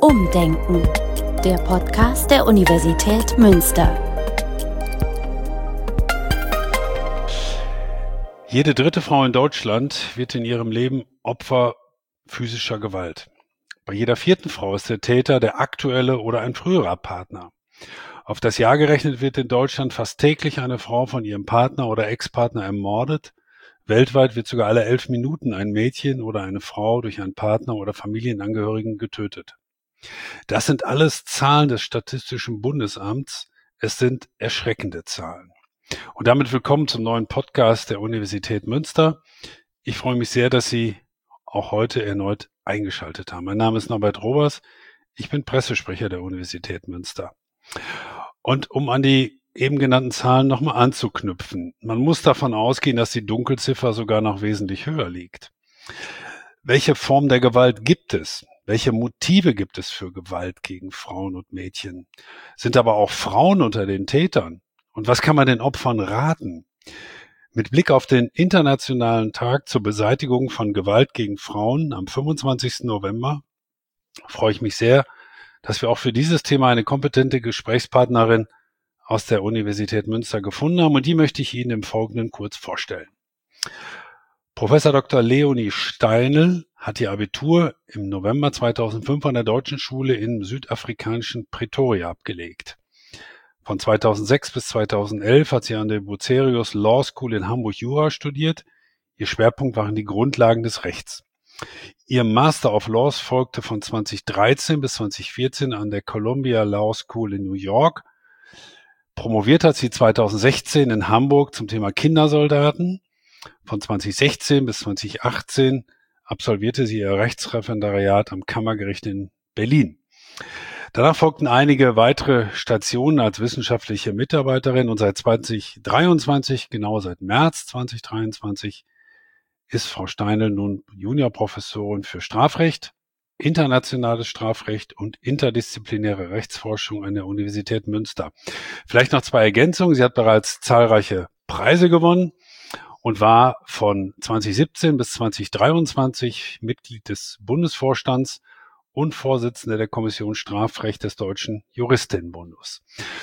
Umdenken, der Podcast der Universität Münster. Jede dritte Frau in Deutschland wird in ihrem Leben Opfer physischer Gewalt. Bei jeder vierten Frau ist der Täter der aktuelle oder ein früherer Partner. Auf das Jahr gerechnet wird in Deutschland fast täglich eine Frau von ihrem Partner oder Ex-Partner ermordet. Weltweit wird sogar alle 11 Minuten ein Mädchen oder eine Frau durch einen Partner oder Familienangehörigen getötet. Das sind alles Zahlen des Statistischen Bundesamts. Es sind erschreckende Zahlen. Und damit willkommen zum neuen Podcast der Universität Münster. Ich freue mich sehr, dass Sie auch heute erneut eingeschaltet haben. Mein Name ist Norbert Robers. Ich bin Pressesprecher der Universität Münster. Und um an die eben genannten Zahlen nochmal anzuknüpfen, man muss davon ausgehen, dass die Dunkelziffer sogar noch wesentlich höher liegt. Welche Form der Gewalt gibt es? Welche Motive gibt es für Gewalt gegen Frauen und Mädchen? Sind aber auch Frauen unter den Tätern? Und was kann man den Opfern raten? Mit Blick auf den Internationalen Tag zur Beseitigung von Gewalt gegen Frauen am 25. November freue ich mich sehr, dass wir auch für dieses Thema eine kompetente Gesprächspartnerin aus der Universität Münster gefunden haben, und die möchte ich Ihnen im Folgenden kurz vorstellen. Professor Dr. Leonie Steinl hat ihr Abitur im November 2005 an der Deutschen Schule im südafrikanischen Pretoria abgelegt. Von 2006 bis 2011 hat sie an der Bucerius Law School in Hamburg Jura studiert. Ihr Schwerpunkt waren die Grundlagen des Rechts. Ihr Master of Laws folgte von 2013 bis 2014 an der Columbia Law School in New York. Promoviert hat sie 2016 in Hamburg zum Thema Kindersoldaten. Von 2016 bis 2018 absolvierte sie ihr Rechtsreferendariat am Kammergericht in Berlin. Danach folgten einige weitere Stationen als wissenschaftliche Mitarbeiterin, und seit 2023, genau seit März 2023, ist Frau Steinl nun Juniorprofessorin für Strafrecht, internationales Strafrecht und interdisziplinäre Rechtsforschung an der Universität Münster. Vielleicht noch zwei Ergänzungen. Sie hat bereits zahlreiche Preise gewonnen und war von 2017 bis 2023 Mitglied des Bundesvorstands und Vorsitzende der Kommission Strafrecht des Deutschen Juristinnenbundes.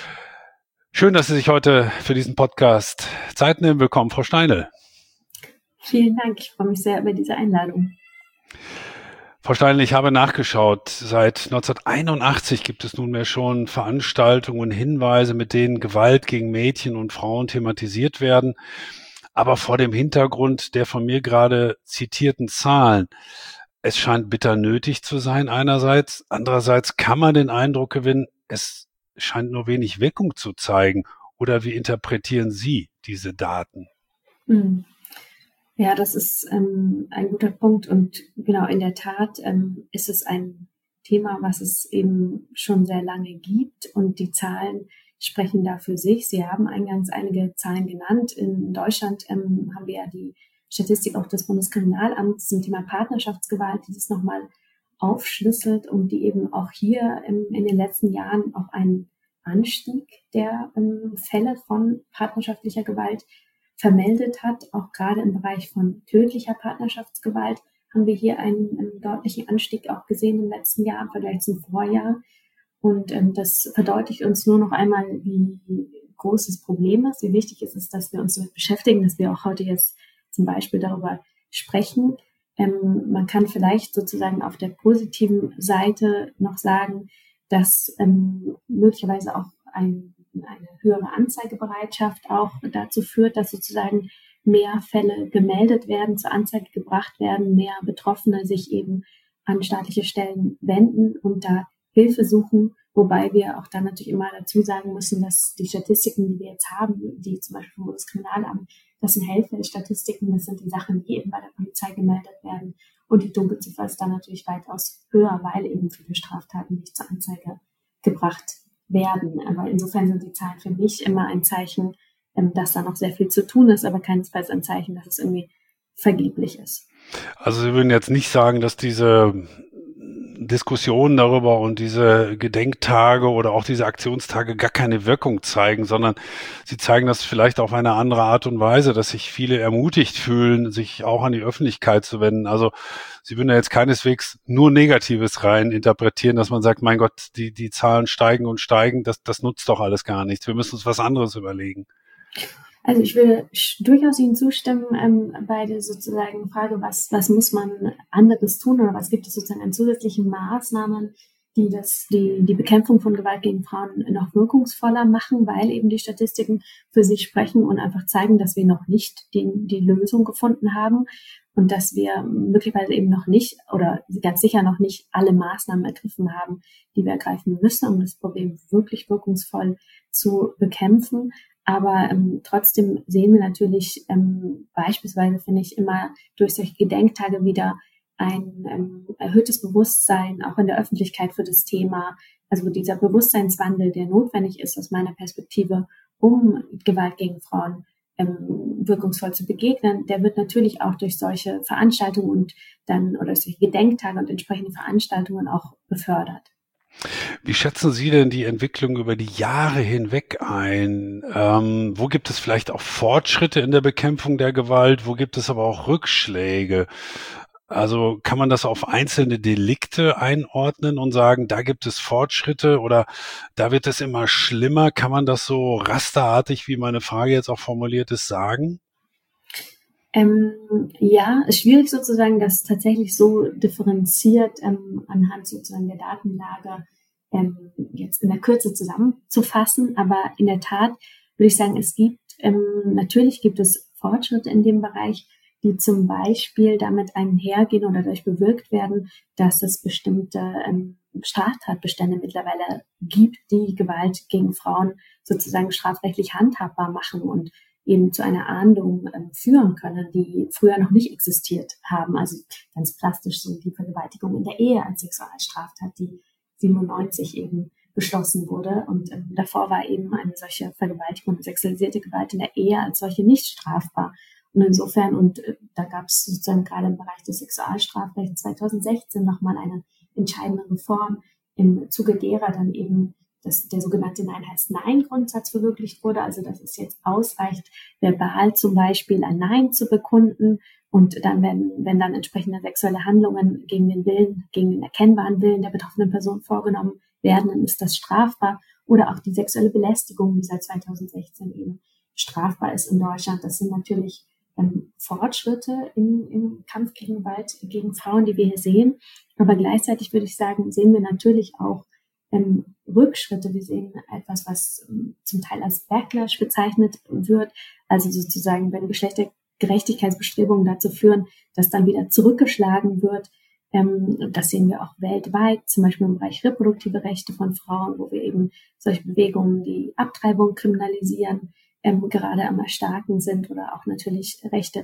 Schön, dass Sie sich heute für diesen Podcast Zeit nehmen. Willkommen, Frau Steinl. Vielen Dank. Ich freue mich sehr über diese Einladung. Frau Steinl, ich habe nachgeschaut. Seit 1981 gibt es nunmehr schon Veranstaltungen und Hinweise, mit denen Gewalt gegen Mädchen und Frauen thematisiert werden. Aber vor dem Hintergrund der von mir gerade zitierten Zahlen, es scheint bitter nötig zu sein einerseits. Andererseits kann man den Eindruck gewinnen, es scheint nur wenig Wirkung zu zeigen. Oder wie interpretieren Sie diese Daten? Ja, das ist ein guter Punkt, und genau, in der Tat ist es ein Thema, was es eben schon sehr lange gibt, und die Zahlen sprechen da für sich. Sie haben eingangs einige Zahlen genannt. In Deutschland haben wir ja die Statistik auch des Bundeskriminalamts zum Thema Partnerschaftsgewalt, die das nochmal aufschlüsselt und die eben auch hier in den letzten Jahren auch einen Anstieg der Fälle von partnerschaftlicher Gewalt vermeldet hat. Auch gerade im Bereich von tödlicher Partnerschaftsgewalt haben wir hier einen deutlichen Anstieg auch gesehen im letzten Jahr im Vergleich zum Vorjahr. Und das verdeutlicht uns nur noch einmal, wie groß das Problem ist, wie wichtig es ist, dass wir uns damit beschäftigen, dass wir auch heute jetzt zum Beispiel darüber sprechen. Man kann vielleicht sozusagen auf der positiven Seite noch sagen, dass möglicherweise auch eine höhere Anzeigebereitschaft auch dazu führt, dass sozusagen mehr Fälle gemeldet werden, zur Anzeige gebracht werden, mehr Betroffene sich eben an staatliche Stellen wenden und da Hilfe suchen, wobei wir auch dann natürlich immer dazu sagen müssen, dass die Statistiken, die wir jetzt haben, die zum Beispiel vom Bundeskriminalamt, das sind Hellfeldstatistiken, das sind die Sachen, die eben bei der Polizei gemeldet werden, und die Dunkelziffer ist dann natürlich weitaus höher, weil eben viele Straftaten nicht zur Anzeige gebracht werden. Aber insofern sind die Zahlen für mich immer ein Zeichen, dass da noch sehr viel zu tun ist, aber keinesfalls ein Zeichen, dass es irgendwie vergeblich ist. Also Sie würden jetzt nicht sagen, dass diese Diskussionen darüber und diese Gedenktage oder auch diese Aktionstage gar keine Wirkung zeigen, sondern sie zeigen das vielleicht auf eine andere Art und Weise, dass sich viele ermutigt fühlen, sich auch an die Öffentlichkeit zu wenden. Also Sie würden ja jetzt keineswegs nur Negatives rein interpretieren, dass man sagt, mein Gott, die Zahlen steigen und steigen, das nutzt doch alles gar nichts. Wir müssen uns was anderes überlegen. Also ich würde durchaus Ihnen zustimmen bei der sozusagen Frage, was muss man anderes tun oder was gibt es sozusagen an zusätzlichen Maßnahmen, die die Bekämpfung von Gewalt gegen Frauen noch wirkungsvoller machen, weil eben die Statistiken für sich sprechen und einfach zeigen, dass wir noch nicht die Lösung gefunden haben und dass wir möglicherweise eben noch nicht oder ganz sicher noch nicht alle Maßnahmen ergriffen haben, die wir ergreifen müssen, um das Problem wirklich wirkungsvoll zu bekämpfen. Aber trotzdem sehen wir natürlich beispielsweise, finde ich, immer durch solche Gedenktage wieder ein erhöhtes Bewusstsein auch in der Öffentlichkeit für das Thema. Also dieser Bewusstseinswandel, der notwendig ist aus meiner Perspektive, um Gewalt gegen Frauen wirkungsvoll zu begegnen, der wird natürlich auch durch solche Veranstaltungen oder solche Gedenktage und entsprechende Veranstaltungen auch befördert. Wie schätzen Sie denn die Entwicklung über die Jahre hinweg ein? Wo gibt es vielleicht auch Fortschritte in der Bekämpfung der Gewalt? Wo gibt es aber auch Rückschläge? Also kann man das auf einzelne Delikte einordnen und sagen, da gibt es Fortschritte oder da wird es immer schlimmer? Kann man das so rasterartig, wie meine Frage jetzt auch formuliert ist, sagen? Ja, ist schwierig sozusagen, das tatsächlich so differenziert anhand sozusagen der Datenlage jetzt in der Kürze zusammenzufassen. Aber in der Tat würde ich sagen, natürlich gibt es Fortschritte in dem Bereich, die zum Beispiel damit einhergehen oder dadurch bewirkt werden, dass es bestimmte Straftatbestände mittlerweile gibt, die Gewalt gegen Frauen sozusagen strafrechtlich handhabbar machen und eben zu einer Ahndung führen können, die früher noch nicht existiert haben. Also ganz plastisch so die Vergewaltigung in der Ehe als Sexualstraftat, die 97 eben beschlossen wurde. Und davor war eben eine solche Vergewaltigung und sexualisierte Gewalt in der Ehe als solche nicht strafbar. Und insofern, da gab es sozusagen gerade im Bereich des Sexualstrafrechts 2016 nochmal eine entscheidende Reform, im Zuge derer dann eben dass der sogenannte Nein heißt Nein-Grundsatz verwirklicht wurde, also dass es jetzt ausreicht, verbal zum Beispiel ein Nein zu bekunden und dann, wenn dann entsprechende sexuelle Handlungen gegen den erkennbaren Willen der betroffenen Person vorgenommen werden, dann ist das strafbar. Oder auch die sexuelle Belästigung, die seit 2016 eben strafbar ist in Deutschland. Das sind natürlich Fortschritte im Kampf gegen Gewalt gegen Frauen, die wir hier sehen. Aber gleichzeitig würde ich sagen, sehen wir natürlich auch Rückschritte. Wir sehen etwas, was zum Teil als Backlash bezeichnet wird, also sozusagen, wenn Geschlechtergerechtigkeitsbestrebungen dazu führen, dass dann wieder zurückgeschlagen wird. Das sehen wir auch weltweit, zum Beispiel im Bereich reproduktive Rechte von Frauen, wo wir eben solche Bewegungen, die Abtreibung kriminalisieren, gerade am Erstarken sind oder auch natürlich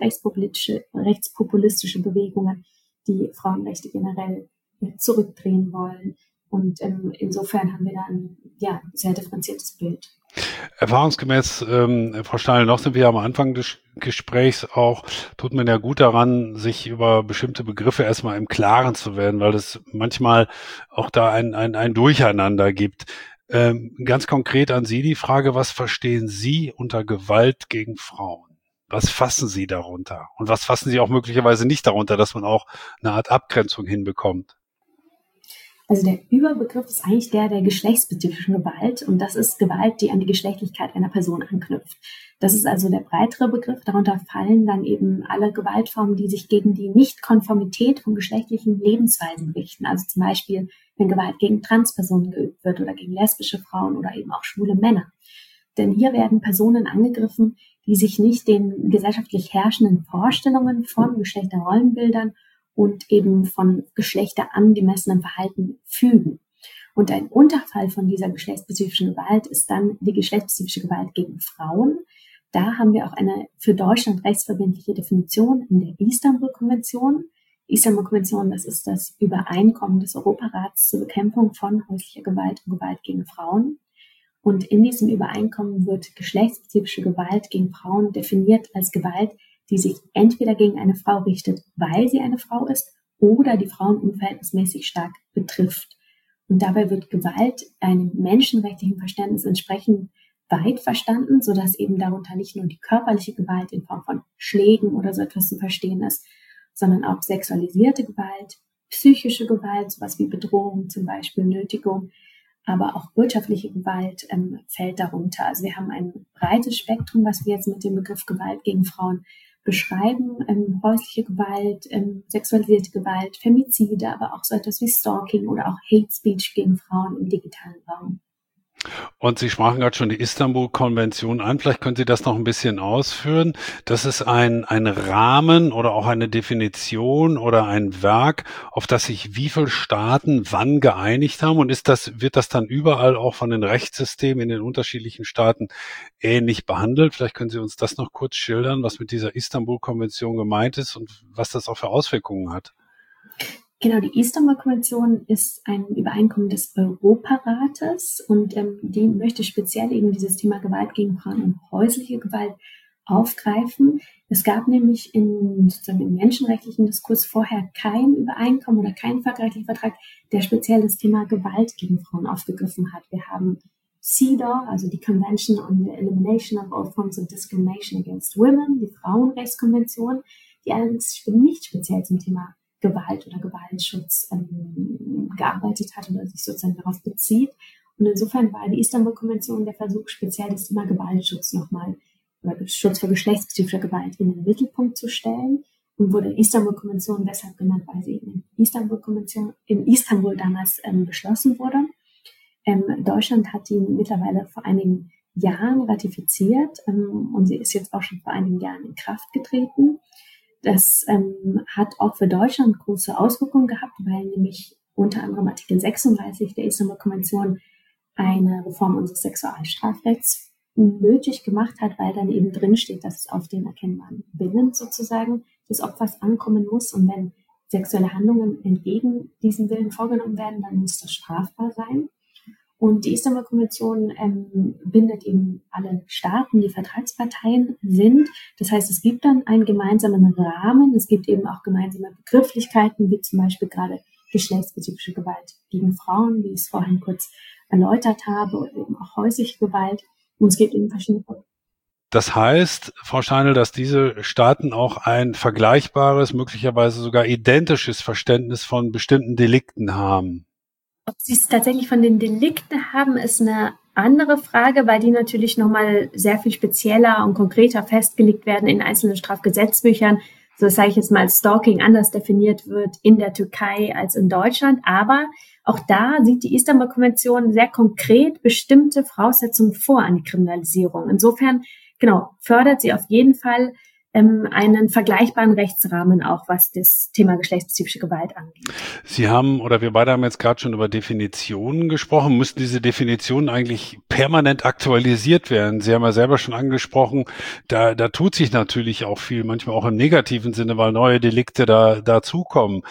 rechtspopulistische Bewegungen, die Frauenrechte generell zurückdrehen wollen. Und insofern haben wir da ein sehr differenziertes Bild. Erfahrungsgemäß, Frau Steiner, sind wir am Anfang des Gesprächs auch, tut man ja gut daran, sich über bestimmte Begriffe erstmal im Klaren zu werden, weil es manchmal auch da ein Durcheinander gibt. Ganz konkret an Sie die Frage, was verstehen Sie unter Gewalt gegen Frauen? Was fassen Sie darunter? Und was fassen Sie auch möglicherweise nicht darunter, dass man auch eine Art Abgrenzung hinbekommt? Also der Überbegriff ist eigentlich der geschlechtsspezifischen Gewalt und das ist Gewalt, die an die Geschlechtlichkeit einer Person anknüpft. Das ist also der breitere Begriff. Darunter fallen dann eben alle Gewaltformen, die sich gegen die Nichtkonformität von geschlechtlichen Lebensweisen richten. Also zum Beispiel, wenn Gewalt gegen Transpersonen geübt wird oder gegen lesbische Frauen oder eben auch schwule Männer. Denn hier werden Personen angegriffen, die sich nicht den gesellschaftlich herrschenden Vorstellungen von Geschlechterrollenbildern und eben von geschlechterangemessenem Verhalten fügen. Und ein Unterfall von dieser geschlechtsspezifischen Gewalt ist dann die geschlechtsspezifische Gewalt gegen Frauen. Da haben wir auch eine für Deutschland rechtsverbindliche Definition in der Istanbul-Konvention. Die Istanbul-Konvention, das ist das Übereinkommen des Europarats zur Bekämpfung von häuslicher Gewalt und Gewalt gegen Frauen. Und in diesem Übereinkommen wird geschlechtsspezifische Gewalt gegen Frauen definiert als Gewalt, die sich entweder gegen eine Frau richtet, weil sie eine Frau ist, oder die Frauen unverhältnismäßig stark betrifft. Und dabei wird Gewalt einem menschenrechtlichen Verständnis entsprechend weit verstanden, sodass eben darunter nicht nur die körperliche Gewalt in Form von Schlägen oder so etwas zu verstehen ist, sondern auch sexualisierte Gewalt, psychische Gewalt, sowas wie Bedrohung, zum Beispiel Nötigung, aber auch wirtschaftliche Gewalt fällt darunter. Also wir haben ein breites Spektrum, was wir jetzt mit dem Begriff Gewalt gegen Frauen beschreiben. Häusliche Gewalt, sexualisierte Gewalt, Femizide, aber auch so etwas wie Stalking oder auch Hate Speech gegen Frauen im digitalen Raum. Und Sie sprachen gerade schon die Istanbul-Konvention an. Vielleicht können Sie das noch ein bisschen ausführen. Das ist ein Rahmen oder auch eine Definition oder ein Werk, auf das sich wie viele Staaten wann geeinigt haben. Und wird das dann überall auch von den Rechtssystemen in den unterschiedlichen Staaten ähnlich behandelt? Vielleicht können Sie uns das noch kurz schildern, was mit dieser Istanbul-Konvention gemeint ist und was das auch für Auswirkungen hat. Genau, die Istanbul-Konvention ist ein Übereinkommen des Europarates und die möchte speziell eben dieses Thema Gewalt gegen Frauen und häusliche Gewalt aufgreifen. Es gab nämlich im menschenrechtlichen Diskurs vorher kein Übereinkommen oder keinen völkerrechtlichen Vertrag, der speziell das Thema Gewalt gegen Frauen aufgegriffen hat. Wir haben CEDAW, also die Convention on the Elimination of All Forms of Discrimination Against Women, die Frauenrechtskonvention, die allerdings nicht speziell zum Thema Gewalt oder Gewaltschutz gearbeitet hat oder sich sozusagen darauf bezieht. Und insofern war die Istanbul-Konvention der Versuch, speziell das Thema Gewaltschutz nochmal oder Schutz vor geschlechtsspezifischer Gewalt in den Mittelpunkt zu stellen und wurde Istanbul-Konvention deshalb genannt, weil sie in Istanbul damals beschlossen wurde. Deutschland hat die mittlerweile vor einigen Jahren ratifiziert und sie ist jetzt auch schon vor einigen Jahren in Kraft getreten. Das hat auch für Deutschland große Auswirkungen gehabt, weil nämlich unter anderem Artikel 36 der Istanbul-Konvention eine Reform unseres Sexualstrafrechts nötig gemacht hat, weil dann eben drin steht, dass es auf den erkennbaren Willen sozusagen des Opfers ankommen muss. Und wenn sexuelle Handlungen entgegen diesem Willen vorgenommen werden, dann muss das strafbar sein. Und die Istanbul-Konvention bindet eben alle Staaten, die Vertragsparteien sind. Das heißt, es gibt dann einen gemeinsamen Rahmen. Es gibt eben auch gemeinsame Begrifflichkeiten, wie zum Beispiel gerade geschlechtsspezifische Gewalt gegen Frauen, wie ich es vorhin kurz erläutert habe, oder eben auch häusliche Gewalt. Und es gibt eben verschiedene. Das heißt, Frau Steinl, dass diese Staaten auch ein vergleichbares, möglicherweise sogar identisches Verständnis von bestimmten Delikten haben. Ob sie es tatsächlich von den Delikten haben, ist eine andere Frage, weil die natürlich nochmal sehr viel spezieller und konkreter festgelegt werden in einzelnen Strafgesetzbüchern. So das sage ich jetzt mal, Stalking anders definiert wird in der Türkei als in Deutschland. Aber auch da sieht die Istanbul-Konvention sehr konkret bestimmte Voraussetzungen vor an die Kriminalisierung. Insofern, fördert sie auf jeden Fall einen vergleichbaren Rechtsrahmen auch, was das Thema geschlechtsspezifische Gewalt angeht. Wir beide haben jetzt gerade schon über Definitionen gesprochen. Müssten diese Definitionen eigentlich permanent aktualisiert werden? Sie haben ja selber schon angesprochen, da tut sich natürlich auch viel, manchmal auch im negativen Sinne, weil neue Delikte dazukommen.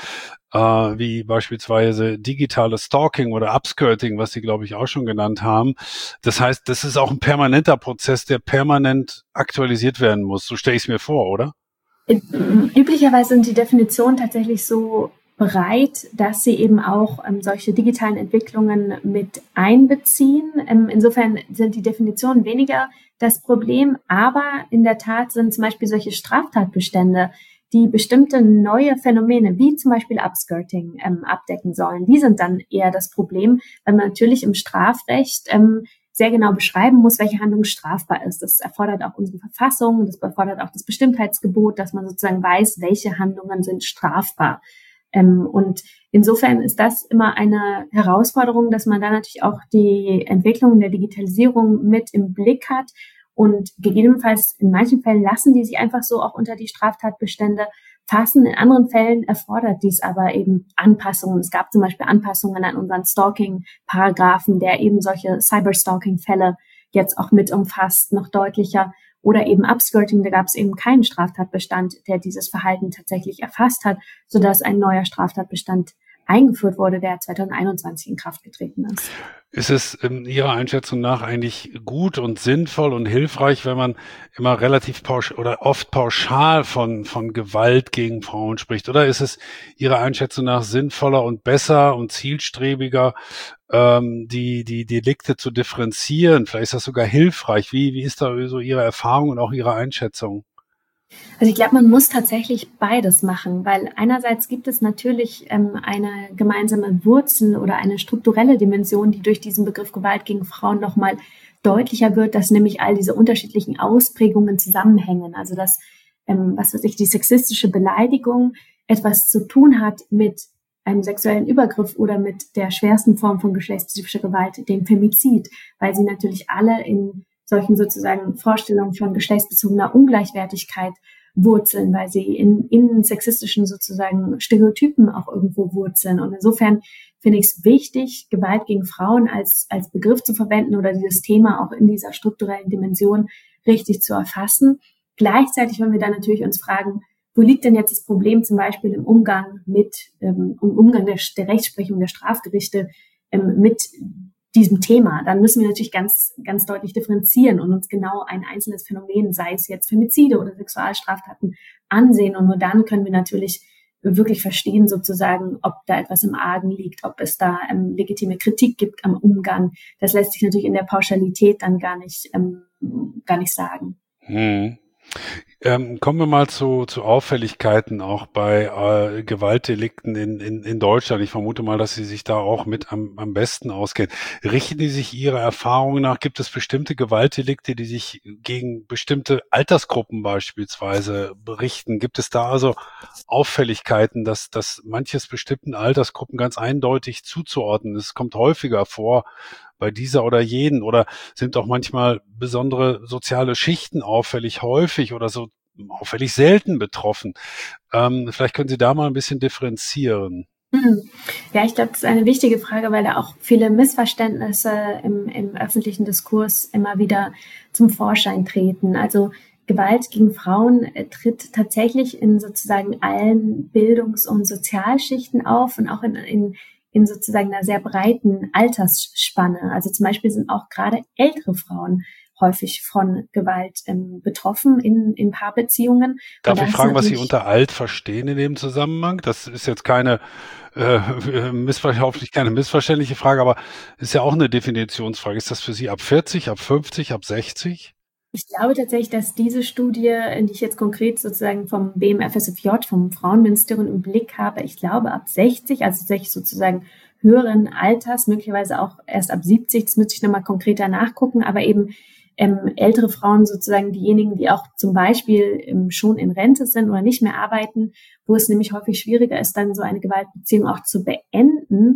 Wie beispielsweise digitales Stalking oder Upskirting, was Sie, glaube ich, auch schon genannt haben. Das heißt, das ist auch ein permanenter Prozess, der permanent aktualisiert werden muss. So stelle ich es mir vor, oder? Üblicherweise sind die Definitionen tatsächlich so breit, dass sie eben auch solche digitalen Entwicklungen mit einbeziehen. Insofern sind die Definitionen weniger das Problem, aber in der Tat sind zum Beispiel solche Straftatbestände, die bestimmte neue Phänomene, wie zum Beispiel Upskirting, abdecken sollen, die sind dann eher das Problem, weil man natürlich im Strafrecht sehr genau beschreiben muss, welche Handlung strafbar ist. Das erfordert auch unsere Verfassung, das erfordert auch das Bestimmtheitsgebot, dass man sozusagen weiß, welche Handlungen sind strafbar. Und insofern ist das immer eine Herausforderung, dass man da natürlich auch die Entwicklung der Digitalisierung mit im Blick hat. Und gegebenenfalls in manchen Fällen lassen die sich einfach so auch unter die Straftatbestände fassen. In anderen Fällen erfordert dies aber eben Anpassungen. Es gab zum Beispiel Anpassungen an unseren Stalking-Paragraphen, der eben solche Cyberstalking-Fälle jetzt auch mit umfasst, noch deutlicher. Oder eben Upskirting, da gab es eben keinen Straftatbestand, der dieses Verhalten tatsächlich erfasst hat, sodass ein neuer Straftatbestand eingeführt wurde, der 2021 in Kraft getreten ist. Ist es Ihrer Einschätzung nach eigentlich gut und sinnvoll und hilfreich, wenn man immer relativ oft pauschal von Gewalt gegen Frauen spricht? Oder ist es Ihrer Einschätzung nach sinnvoller und besser und zielstrebiger, die Delikte zu differenzieren? Vielleicht ist das sogar hilfreich. Wie ist da so Ihre Erfahrung und auch Ihre Einschätzung? Also ich glaube, man muss tatsächlich beides machen, weil einerseits gibt es natürlich eine gemeinsame Wurzel oder eine strukturelle Dimension, die durch diesen Begriff Gewalt gegen Frauen nochmal deutlicher wird, dass nämlich all diese unterschiedlichen Ausprägungen zusammenhängen. Also dass, die sexistische Beleidigung etwas zu tun hat mit einem sexuellen Übergriff oder mit der schwersten Form von geschlechtstypischer Gewalt, dem Femizid, weil sie natürlich alle in solchen sozusagen Vorstellungen von geschlechtsbezogener Ungleichwertigkeit wurzeln, weil sie in sexistischen sozusagen Stereotypen auch irgendwo wurzeln. Und insofern finde ich es wichtig, Gewalt gegen Frauen als Begriff zu verwenden oder dieses Thema auch in dieser strukturellen Dimension richtig zu erfassen. Gleichzeitig, wenn wir dann natürlich uns fragen, wo liegt denn jetzt das Problem zum Beispiel im Umgang der Rechtsprechung der Strafgerichte mit diesem Thema, dann müssen wir natürlich ganz, ganz deutlich differenzieren und uns genau ein einzelnes Phänomen, sei es jetzt Femizide oder Sexualstraftaten, ansehen. Und nur dann können wir natürlich wirklich verstehen sozusagen, ob da etwas im Argen liegt, ob es da legitime Kritik gibt am Umgang. Das lässt sich natürlich in der Pauschalität dann gar nicht sagen. Kommen wir mal zu Auffälligkeiten auch bei Gewaltdelikten in Deutschland. Ich vermute mal, dass Sie sich da auch mit am besten auskennen. Richten die sich Ihrer Erfahrung nach? Gibt es bestimmte Gewaltdelikte, die sich gegen bestimmte Altersgruppen beispielsweise berichten? Gibt es da also Auffälligkeiten, dass manches bestimmten Altersgruppen ganz eindeutig zuzuordnen ist? Es kommt häufiger vor bei dieser oder jenen, oder sind auch manchmal besondere soziale Schichten auffällig häufig oder so auffällig selten betroffen? Vielleicht können Sie da mal ein bisschen differenzieren. Ja, ich glaube, das ist eine wichtige Frage, weil da auch viele Missverständnisse im öffentlichen Diskurs immer wieder zum Vorschein treten. Also Gewalt gegen Frauen tritt tatsächlich in sozusagen allen Bildungs- und Sozialschichten auf und auch in sozusagen einer sehr breiten Altersspanne. Also zum Beispiel sind auch gerade ältere Frauen häufig von Gewalt betroffen in Paarbeziehungen. Darf ich fragen, was Sie unter alt verstehen in dem Zusammenhang? Das ist jetzt keine hoffentlich keine missverständliche Frage, aber ist ja auch eine Definitionsfrage. Ist das für Sie ab 40, ab 50, ab 60? Ich glaube tatsächlich, dass diese Studie, die ich jetzt konkret sozusagen vom BMFSFJ, vom Frauenministerium im Blick habe, ich glaube ab 60, also sozusagen höheren Alters, möglicherweise auch erst ab 70, das müsste ich nochmal konkreter nachgucken, aber eben ältere Frauen sozusagen diejenigen, die auch zum Beispiel schon in Rente sind oder nicht mehr arbeiten, wo es nämlich häufig schwieriger ist, dann so eine Gewaltbeziehung auch zu beenden,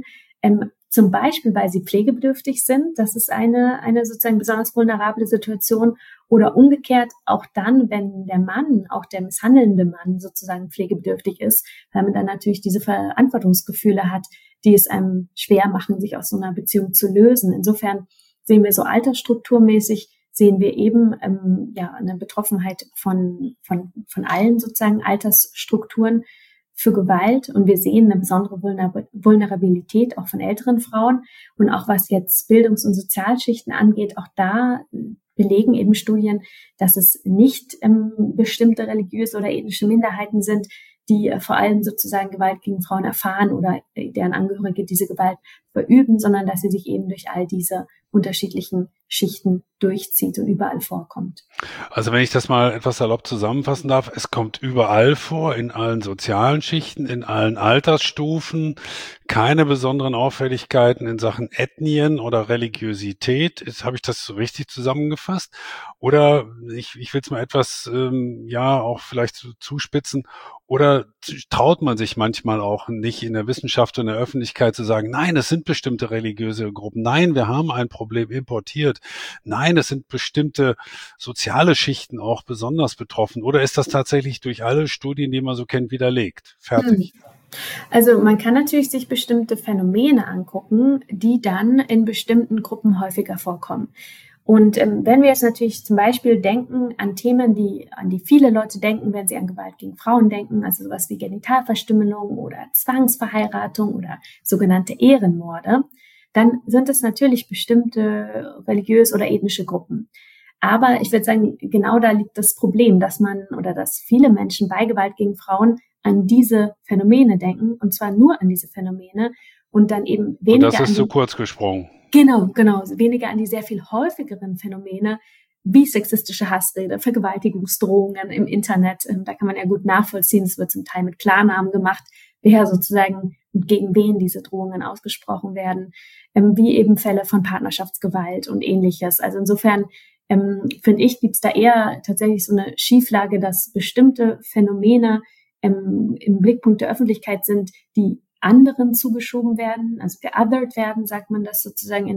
zum Beispiel, weil sie pflegebedürftig sind. Das ist eine sozusagen besonders vulnerable Situation. Oder umgekehrt auch dann, wenn der Mann, auch der misshandelnde Mann sozusagen pflegebedürftig ist, weil man dann natürlich diese Verantwortungsgefühle hat, die es einem schwer machen, sich aus so einer Beziehung zu lösen. Insofern sehen wir so altersstrukturmäßig, sehen wir eben eine Betroffenheit von allen sozusagen Altersstrukturen für Gewalt, und wir sehen eine besondere Vulnerabilität auch von älteren Frauen. Und auch was jetzt Bildungs- und Sozialschichten angeht, auch da belegen eben Studien, dass es nicht bestimmte religiöse oder ethnische Minderheiten sind, die vor allem sozusagen Gewalt gegen Frauen erfahren oder deren Angehörige diese Gewalt verüben, sondern dass sie sich eben durch all diese unterschiedlichen Schichten durchzieht und überall vorkommt. Also wenn ich das mal etwas salopp zusammenfassen darf, es kommt überall vor, in allen sozialen Schichten, in allen Altersstufen, keine besonderen Auffälligkeiten in Sachen Ethnien oder Religiosität. Habe ich das so richtig zusammengefasst? Oder ich will es mal etwas, auch vielleicht zuspitzen, oder traut man sich manchmal auch nicht in der Wissenschaft und der Öffentlichkeit zu sagen, nein, es sind bestimmte religiöse Gruppen, nein, wir haben ein Problem importiert, nein, es sind bestimmte soziale Schichten auch besonders betroffen? Oder ist das tatsächlich durch alle Studien, die man so kennt, widerlegt? Fertig. Also man kann natürlich sich bestimmte Phänomene angucken, die dann in bestimmten Gruppen häufiger vorkommen. Und wenn wir jetzt natürlich zum Beispiel denken an Themen, an die viele Leute denken, wenn sie an Gewalt gegen Frauen denken, also sowas wie Genitalverstümmelung oder Zwangsverheiratung oder sogenannte Ehrenmorde, dann sind es natürlich bestimmte religiöse oder ethnische Gruppen. Aber ich würde sagen, genau da liegt das Problem, dass viele Menschen bei Gewalt gegen Frauen an diese Phänomene denken, und zwar nur an diese Phänomene und dann eben weniger und das ist zu kurz gesprungen. Genau, weniger an die sehr viel häufigeren Phänomene wie sexistische Hassrede, Vergewaltigungsdrohungen im Internet. Da kann man ja gut nachvollziehen, es wird zum Teil mit Klarnamen gemacht, wer sozusagen und gegen wen diese Drohungen ausgesprochen werden, wie eben Fälle von Partnerschaftsgewalt und Ähnliches. Also insofern finde ich, gibt es da eher tatsächlich so eine Schieflage, dass bestimmte Phänomene im Blickpunkt der Öffentlichkeit sind, die anderen zugeschoben werden, also geothered werden, sagt man das sozusagen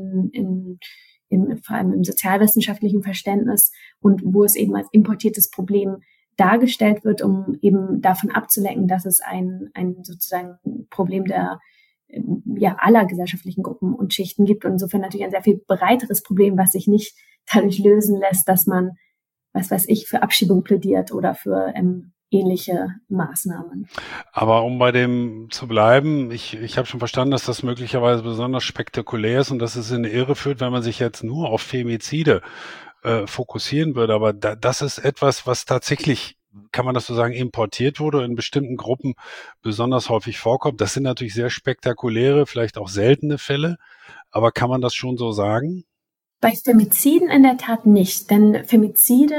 vor allem im sozialwissenschaftlichen Verständnis, und wo es eben als importiertes Problem dargestellt wird, um eben davon abzulenken, dass es ein sozusagen Problem der aller gesellschaftlichen Gruppen und Schichten gibt, und insofern natürlich ein sehr viel breiteres Problem, was sich nicht dadurch lösen lässt, dass man, was weiß ich, für Abschiebung plädiert oder für ähnliche Maßnahmen. Aber um bei dem zu bleiben, ich habe schon verstanden, dass das möglicherweise besonders spektakulär ist und dass es in eine Irre führt, wenn man sich jetzt nur auf Femizide fokussieren würde. Aber das ist etwas, was tatsächlich, kann man das so sagen, importiert wurde, in bestimmten Gruppen besonders häufig vorkommt. Das sind natürlich sehr spektakuläre, vielleicht auch seltene Fälle. Aber kann man das schon so sagen? Bei Femiziden in der Tat nicht, denn Femizid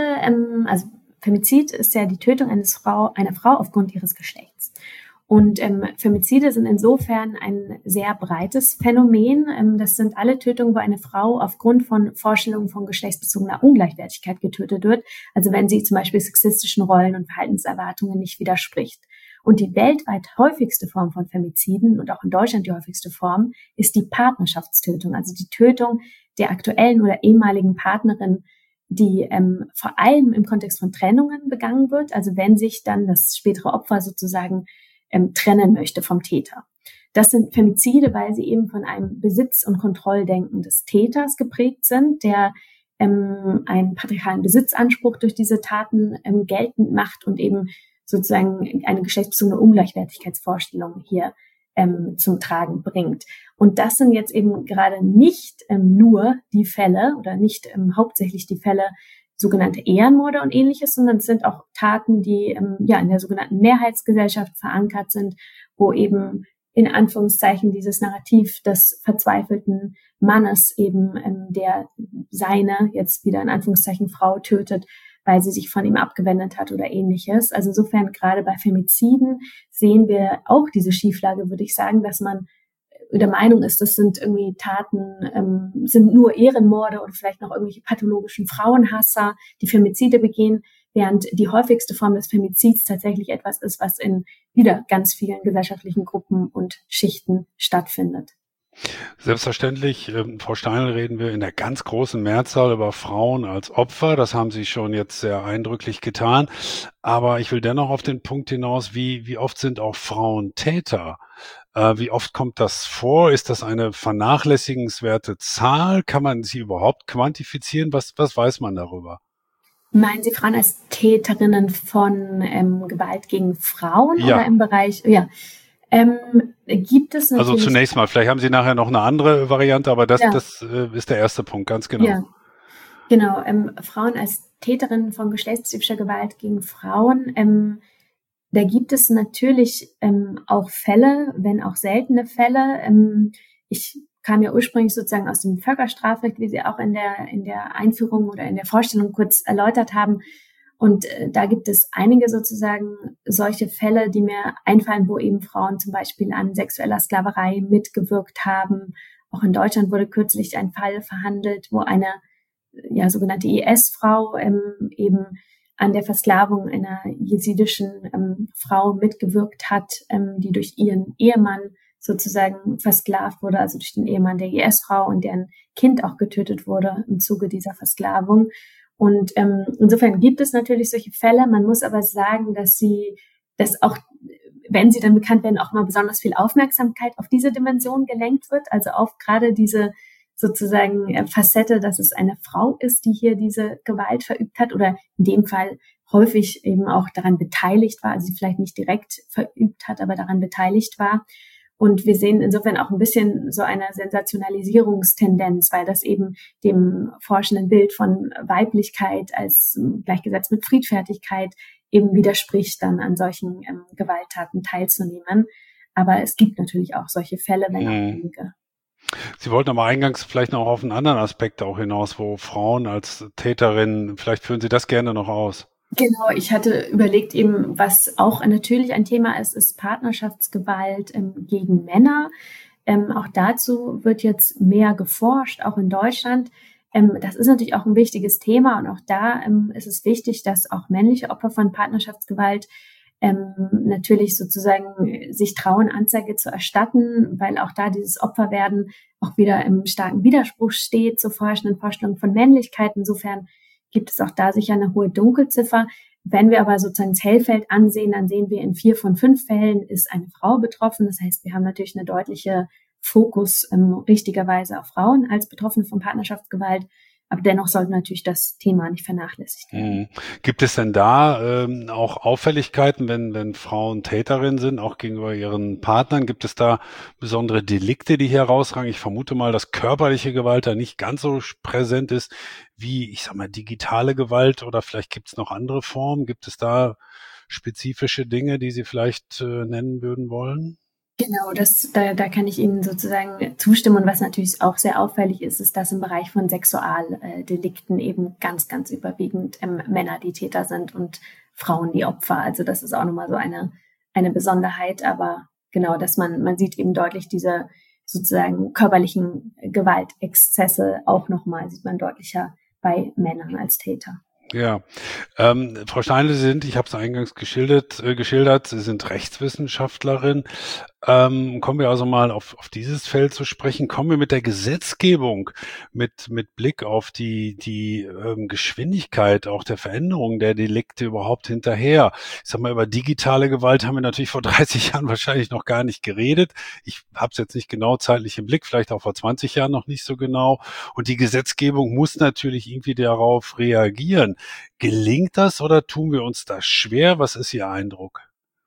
ist ja die Tötung einer Frau aufgrund ihres Geschlechts. Und Femizide sind insofern ein sehr breites Phänomen. Das sind alle Tötungen, wo eine Frau aufgrund von Vorstellungen von geschlechtsbezogener Ungleichwertigkeit getötet wird. Also wenn sie zum Beispiel sexistischen Rollen und Verhaltenserwartungen nicht widerspricht. Und die weltweit häufigste Form von Femiziden und auch in Deutschland die häufigste Form ist die Partnerschaftstötung, also die Tötung der aktuellen oder ehemaligen Partnerin, die vor allem im Kontext von Trennungen begangen wird, also wenn sich dann das spätere Opfer sozusagen trennen möchte vom Täter. Das sind Femizide, weil sie eben von einem Besitz- und Kontrolldenken des Täters geprägt sind, der einen patriarchalen Besitzanspruch durch diese Taten geltend macht und eben sozusagen eine geschlechtsbezogene Ungleichwertigkeitsvorstellung hier zum Tragen bringt. Und das sind jetzt eben gerade nicht nur die Fälle oder nicht hauptsächlich die Fälle sogenannte Ehrenmorde und Ähnliches, sondern es sind auch Taten, die in der sogenannten Mehrheitsgesellschaft verankert sind, wo eben in Anführungszeichen dieses Narrativ des verzweifelten Mannes eben, der seine, jetzt wieder in Anführungszeichen, Frau tötet, weil sie sich von ihm abgewendet hat oder Ähnliches. Also insofern gerade bei Femiziden sehen wir auch diese Schieflage, würde ich sagen, dass man der Meinung ist, das sind irgendwie Taten, sind nur Ehrenmorde oder vielleicht noch irgendwelche pathologischen Frauenhasser, die Femizide begehen, während die häufigste Form des Femizids tatsächlich etwas ist, was in wieder ganz vielen gesellschaftlichen Gruppen und Schichten stattfindet. Selbstverständlich, Frau Steinl, reden wir in der ganz großen Mehrzahl über Frauen als Opfer. Das haben Sie schon jetzt sehr eindrücklich getan. Aber ich will dennoch auf den Punkt hinaus, wie oft sind auch Frauen Täter? Wie oft kommt das vor? Ist das eine vernachlässigenswerte Zahl? Kann man sie überhaupt quantifizieren? Was weiß man darüber? Meinen Sie Frauen als Täterinnen von Gewalt gegen Frauen oder im Bereich, gibt es natürlich... Also zunächst mal, vielleicht haben Sie nachher noch eine andere Variante, aber das ist der erste Punkt, ganz genau. Ja, genau. Frauen als Täterinnen von geschlechtstypischer Gewalt gegen Frauen, da gibt es natürlich auch Fälle, wenn auch seltene Fälle. Ich kam ja ursprünglich sozusagen aus dem Völkerstrafrecht, wie Sie auch in der Einführung oder in der Vorstellung kurz erläutert haben. Und da gibt es einige sozusagen solche Fälle, die mir einfallen, wo eben Frauen zum Beispiel an sexueller Sklaverei mitgewirkt haben. Auch in Deutschland wurde kürzlich ein Fall verhandelt, wo eine sogenannte IS-Frau eben an der Versklavung einer jesidischen Frau mitgewirkt hat, die durch ihren Ehemann sozusagen versklavt wurde, also durch den Ehemann der IS-Frau, und deren Kind auch getötet wurde im Zuge dieser Versklavung. Und insofern gibt es natürlich solche Fälle. Man muss aber sagen, dass auch, wenn sie dann bekannt werden, auch mal besonders viel Aufmerksamkeit auf diese Dimension gelenkt wird, also auf gerade diese sozusagen Facette, dass es eine Frau ist, die hier diese Gewalt verübt hat oder in dem Fall häufig eben auch daran beteiligt war, also sie vielleicht nicht direkt verübt hat, aber daran beteiligt war. Und wir sehen insofern auch ein bisschen so eine Sensationalisierungstendenz, weil das eben dem forschenden Bild von Weiblichkeit als gleichgesetzt mit Friedfertigkeit eben widerspricht, dann an solchen Gewalttaten teilzunehmen. Aber es gibt natürlich auch solche Fälle, wenn auch wenige. Sie wollten aber eingangs vielleicht noch auf einen anderen Aspekt auch hinaus, wo Frauen als Täterinnen, vielleicht führen Sie das gerne noch aus. Genau, ich hatte überlegt eben, was auch natürlich ein Thema ist Partnerschaftsgewalt gegen Männer. Auch dazu wird jetzt mehr geforscht, auch in Deutschland. Das ist natürlich auch ein wichtiges Thema und auch da ist es wichtig, dass auch männliche Opfer von Partnerschaftsgewalt natürlich sozusagen sich trauen, Anzeige zu erstatten, weil auch da dieses Opferwerden auch wieder im starken Widerspruch steht zur vorherrschenden Vorstellung von Männlichkeit. Insofern gibt es auch da sicher eine hohe Dunkelziffer. Wenn wir aber sozusagen das Hellfeld ansehen, dann sehen wir in 4 von 5 Fällen ist eine Frau betroffen. Das heißt, wir haben natürlich eine deutliche Fokus richtigerweise auf Frauen als Betroffene von Partnerschaftsgewalt. Aber dennoch sollte natürlich das Thema nicht vernachlässigt werden. Gibt es denn da auch Auffälligkeiten, wenn Frauen Täterinnen sind, auch gegenüber ihren Partnern? Gibt es da besondere Delikte, die hier herausragen? Ich vermute mal, dass körperliche Gewalt da nicht ganz so präsent ist wie, ich sag mal, digitale Gewalt oder vielleicht gibt es noch andere Formen. Gibt es da spezifische Dinge, die Sie vielleicht nennen würden wollen? Genau, da kann ich Ihnen sozusagen zustimmen. Und was natürlich auch sehr auffällig ist, ist, dass im Bereich von Sexualdelikten eben ganz, ganz überwiegend Männer die Täter sind und Frauen die Opfer. Also das ist auch nochmal so eine Besonderheit. Aber genau, dass man sieht eben deutlich diese sozusagen körperlichen Gewaltexzesse auch nochmal, sieht man deutlicher bei Männern als Täter. Ja, Frau Steindl, ich habe es eingangs geschildert, Sie sind Rechtswissenschaftlerin. Kommen wir also mal auf dieses Feld zu sprechen. Kommen wir mit der Gesetzgebung, mit Blick auf die Geschwindigkeit auch der Veränderung der Delikte überhaupt hinterher? Ich sag mal, über digitale Gewalt haben wir natürlich vor 30 Jahren wahrscheinlich noch gar nicht geredet. Ich habe es jetzt nicht genau zeitlich im Blick, vielleicht auch vor 20 Jahren noch nicht so genau. Und die Gesetzgebung muss natürlich irgendwie darauf reagieren. Gelingt das oder tun wir uns das schwer? Was ist Ihr Eindruck?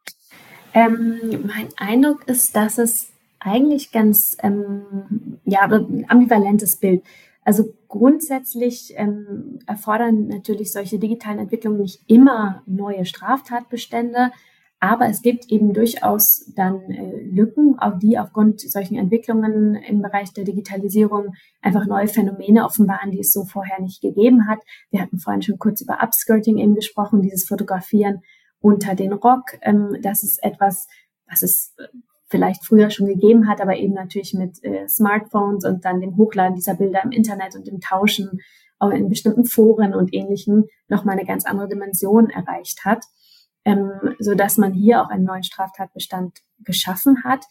Mein Eindruck ist, dass es eigentlich ganz ein ambivalentes Bild. Also grundsätzlich erfordern natürlich solche digitalen Entwicklungen nicht immer neue Straftatbestände, aber es gibt eben durchaus dann Lücken, auf die aufgrund solchen Entwicklungen im Bereich der Digitalisierung einfach neue Phänomene offenbaren, die es so vorher nicht gegeben hat. Wir hatten vorhin schon kurz über Upskirting eben gesprochen, dieses Fotografieren unter den Rock. Das ist etwas, was es vielleicht früher schon gegeben hat, aber eben natürlich mit Smartphones und dann dem Hochladen dieser Bilder im Internet und dem Tauschen auch in bestimmten Foren und Ähnlichem nochmal eine ganz andere Dimension erreicht hat, so dass man hier auch einen neuen Straftatbestand geschaffen hat.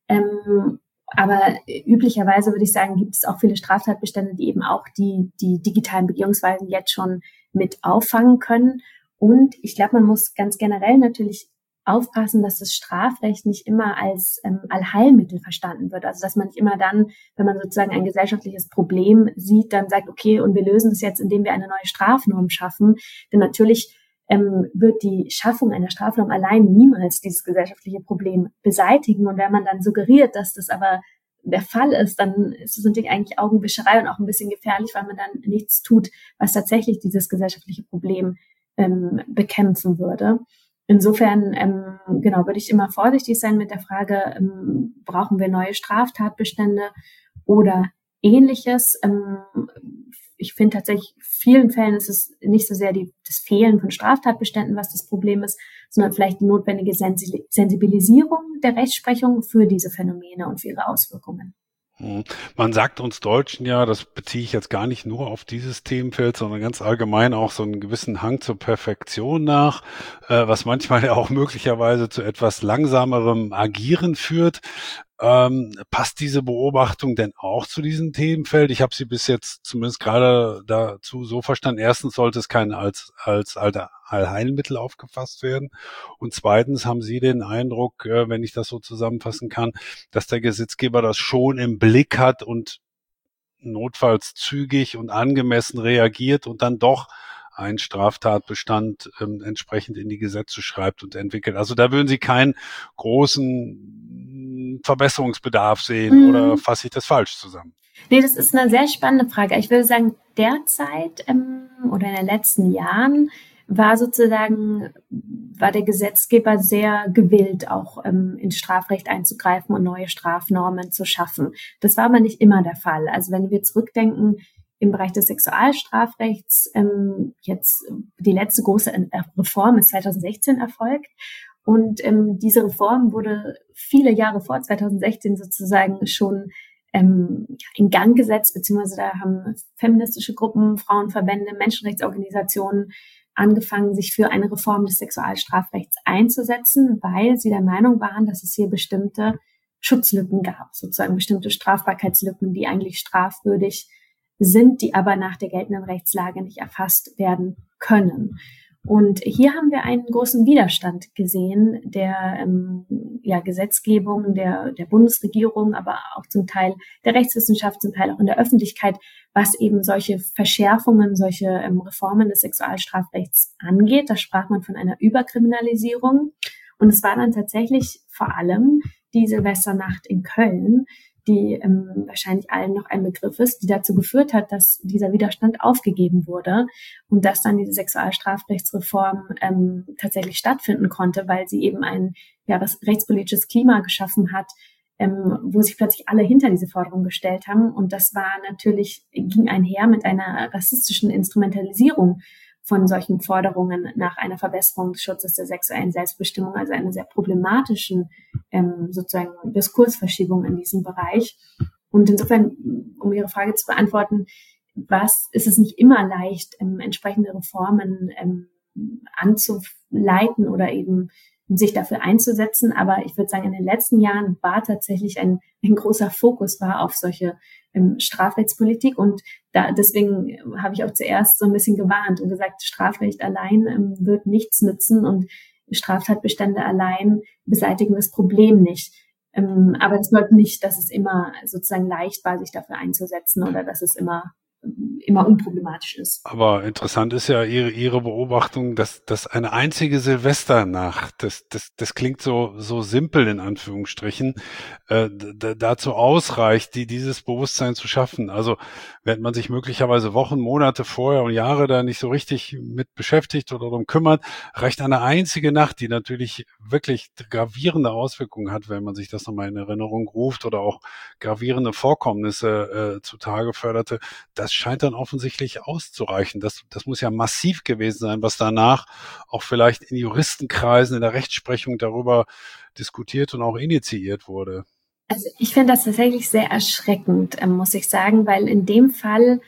Aber üblicherweise würde ich sagen, gibt es auch viele Straftatbestände, die eben auch die digitalen Begehungsweisen jetzt schon mit auffangen können. Und ich glaube, man muss ganz generell natürlich aufpassen, dass das Strafrecht nicht immer als Allheilmittel verstanden wird. Also dass man nicht immer dann, wenn man sozusagen ein gesellschaftliches Problem sieht, dann sagt, okay, und wir lösen es jetzt, indem wir eine neue Strafnorm schaffen. Denn natürlich wird die Schaffung einer Strafnorm allein niemals dieses gesellschaftliche Problem beseitigen. Und wenn man dann suggeriert, dass das aber der Fall ist, dann ist es natürlich eigentlich Augenwischerei und auch ein bisschen gefährlich, weil man dann nichts tut, was tatsächlich dieses gesellschaftliche Problem bekämpfen würde. Insofern, würde ich immer vorsichtig sein mit der Frage, brauchen wir neue Straftatbestände oder Ähnliches. Ich finde tatsächlich, in vielen Fällen ist es nicht so sehr das Fehlen von Straftatbeständen, was das Problem ist, sondern vielleicht die notwendige Sensibilisierung der Rechtsprechung für diese Phänomene und für ihre Auswirkungen. Man sagt uns Deutschen ja, das beziehe ich jetzt gar nicht nur auf dieses Themenfeld, sondern ganz allgemein auch so einen gewissen Hang zur Perfektion nach, was manchmal ja auch möglicherweise zu etwas langsamerem Agieren führt. Passt diese Beobachtung denn auch zu diesem Themenfeld? Ich habe sie bis jetzt zumindest gerade dazu so verstanden. Erstens sollte es kein als Allheilmittel aufgefasst werden. Und zweitens haben Sie den Eindruck, wenn ich das so zusammenfassen kann, dass der Gesetzgeber das schon im Blick hat und notfalls zügig und angemessen reagiert und dann doch einen Straftatbestand entsprechend in die Gesetze schreibt und entwickelt. Also da würden Sie keinen großen Verbesserungsbedarf sehen, oder fasse ich das falsch zusammen? Nee, das ist eine sehr spannende Frage. Ich würde sagen, derzeit oder in den letzten Jahren war der Gesetzgeber sehr gewillt, auch ins Strafrecht einzugreifen und neue Strafnormen zu schaffen. Das war aber nicht immer der Fall. Also wenn wir zurückdenken, im Bereich des Sexualstrafrechts, jetzt die letzte große Reform ist 2016 erfolgt. Und diese Reform wurde viele Jahre vor 2016 sozusagen schon in Gang gesetzt, beziehungsweise da haben feministische Gruppen, Frauenverbände, Menschenrechtsorganisationen angefangen, sich für eine Reform des Sexualstrafrechts einzusetzen, weil sie der Meinung waren, dass es hier bestimmte Schutzlücken gab, sozusagen bestimmte Strafbarkeitslücken, die eigentlich strafwürdig sind, die aber nach der geltenden Rechtslage nicht erfasst werden können. Und hier haben wir einen großen Widerstand gesehen der Gesetzgebung der Bundesregierung, aber auch zum Teil der Rechtswissenschaft, zum Teil auch in der Öffentlichkeit, was eben solche Verschärfungen, solche Reformen des Sexualstrafrechts angeht. Da sprach man von einer Überkriminalisierung. Und es war dann tatsächlich vor allem die Silvesternacht in Köln, die wahrscheinlich allen noch ein Begriff ist, die dazu geführt hat, dass dieser Widerstand aufgegeben wurde und dass dann diese Sexualstrafrechtsreform tatsächlich stattfinden konnte, weil sie eben ein rechtspolitisches Klima geschaffen hat, wo sich plötzlich alle hinter diese Forderung gestellt haben. Und das ging einher mit einer rassistischen Instrumentalisierung von solchen Forderungen nach einer Verbesserung des Schutzes der sexuellen Selbstbestimmung, also einer sehr problematischen sozusagen Diskursverschiebung in diesem Bereich. Und insofern, um Ihre Frage zu beantworten, ist es nicht immer leicht, entsprechende Reformen anzuleiten oder eben sich dafür einzusetzen. Aber ich würde sagen, in den letzten Jahren war tatsächlich ein großer Fokus auf solche Strafrechtspolitik. Und deswegen habe ich auch zuerst so ein bisschen gewarnt und gesagt, Strafrecht allein wird nichts nützen und Straftatbestände allein beseitigen das Problem nicht. Aber das bedeutet nicht, dass es immer sozusagen leicht war, sich dafür einzusetzen oder dass es immer unproblematisch ist. Aber interessant ist ja Ihre Beobachtung, dass eine einzige Silvesternacht, das klingt so simpel in Anführungsstrichen, dazu ausreicht, dieses Bewusstsein zu schaffen. Also wenn man sich möglicherweise Wochen, Monate vorher und Jahre da nicht so richtig mit beschäftigt oder darum kümmert, reicht eine einzige Nacht, die natürlich wirklich gravierende Auswirkungen hat, wenn man sich das nochmal in Erinnerung ruft oder auch gravierende Vorkommnisse zutage förderte. Das scheint dann offensichtlich auszureichen. Das muss ja massiv gewesen sein, was danach auch vielleicht in Juristenkreisen, in der Rechtsprechung darüber diskutiert und auch initiiert wurde. Also ich finde das tatsächlich sehr erschreckend, muss ich sagen, weil in dem Fall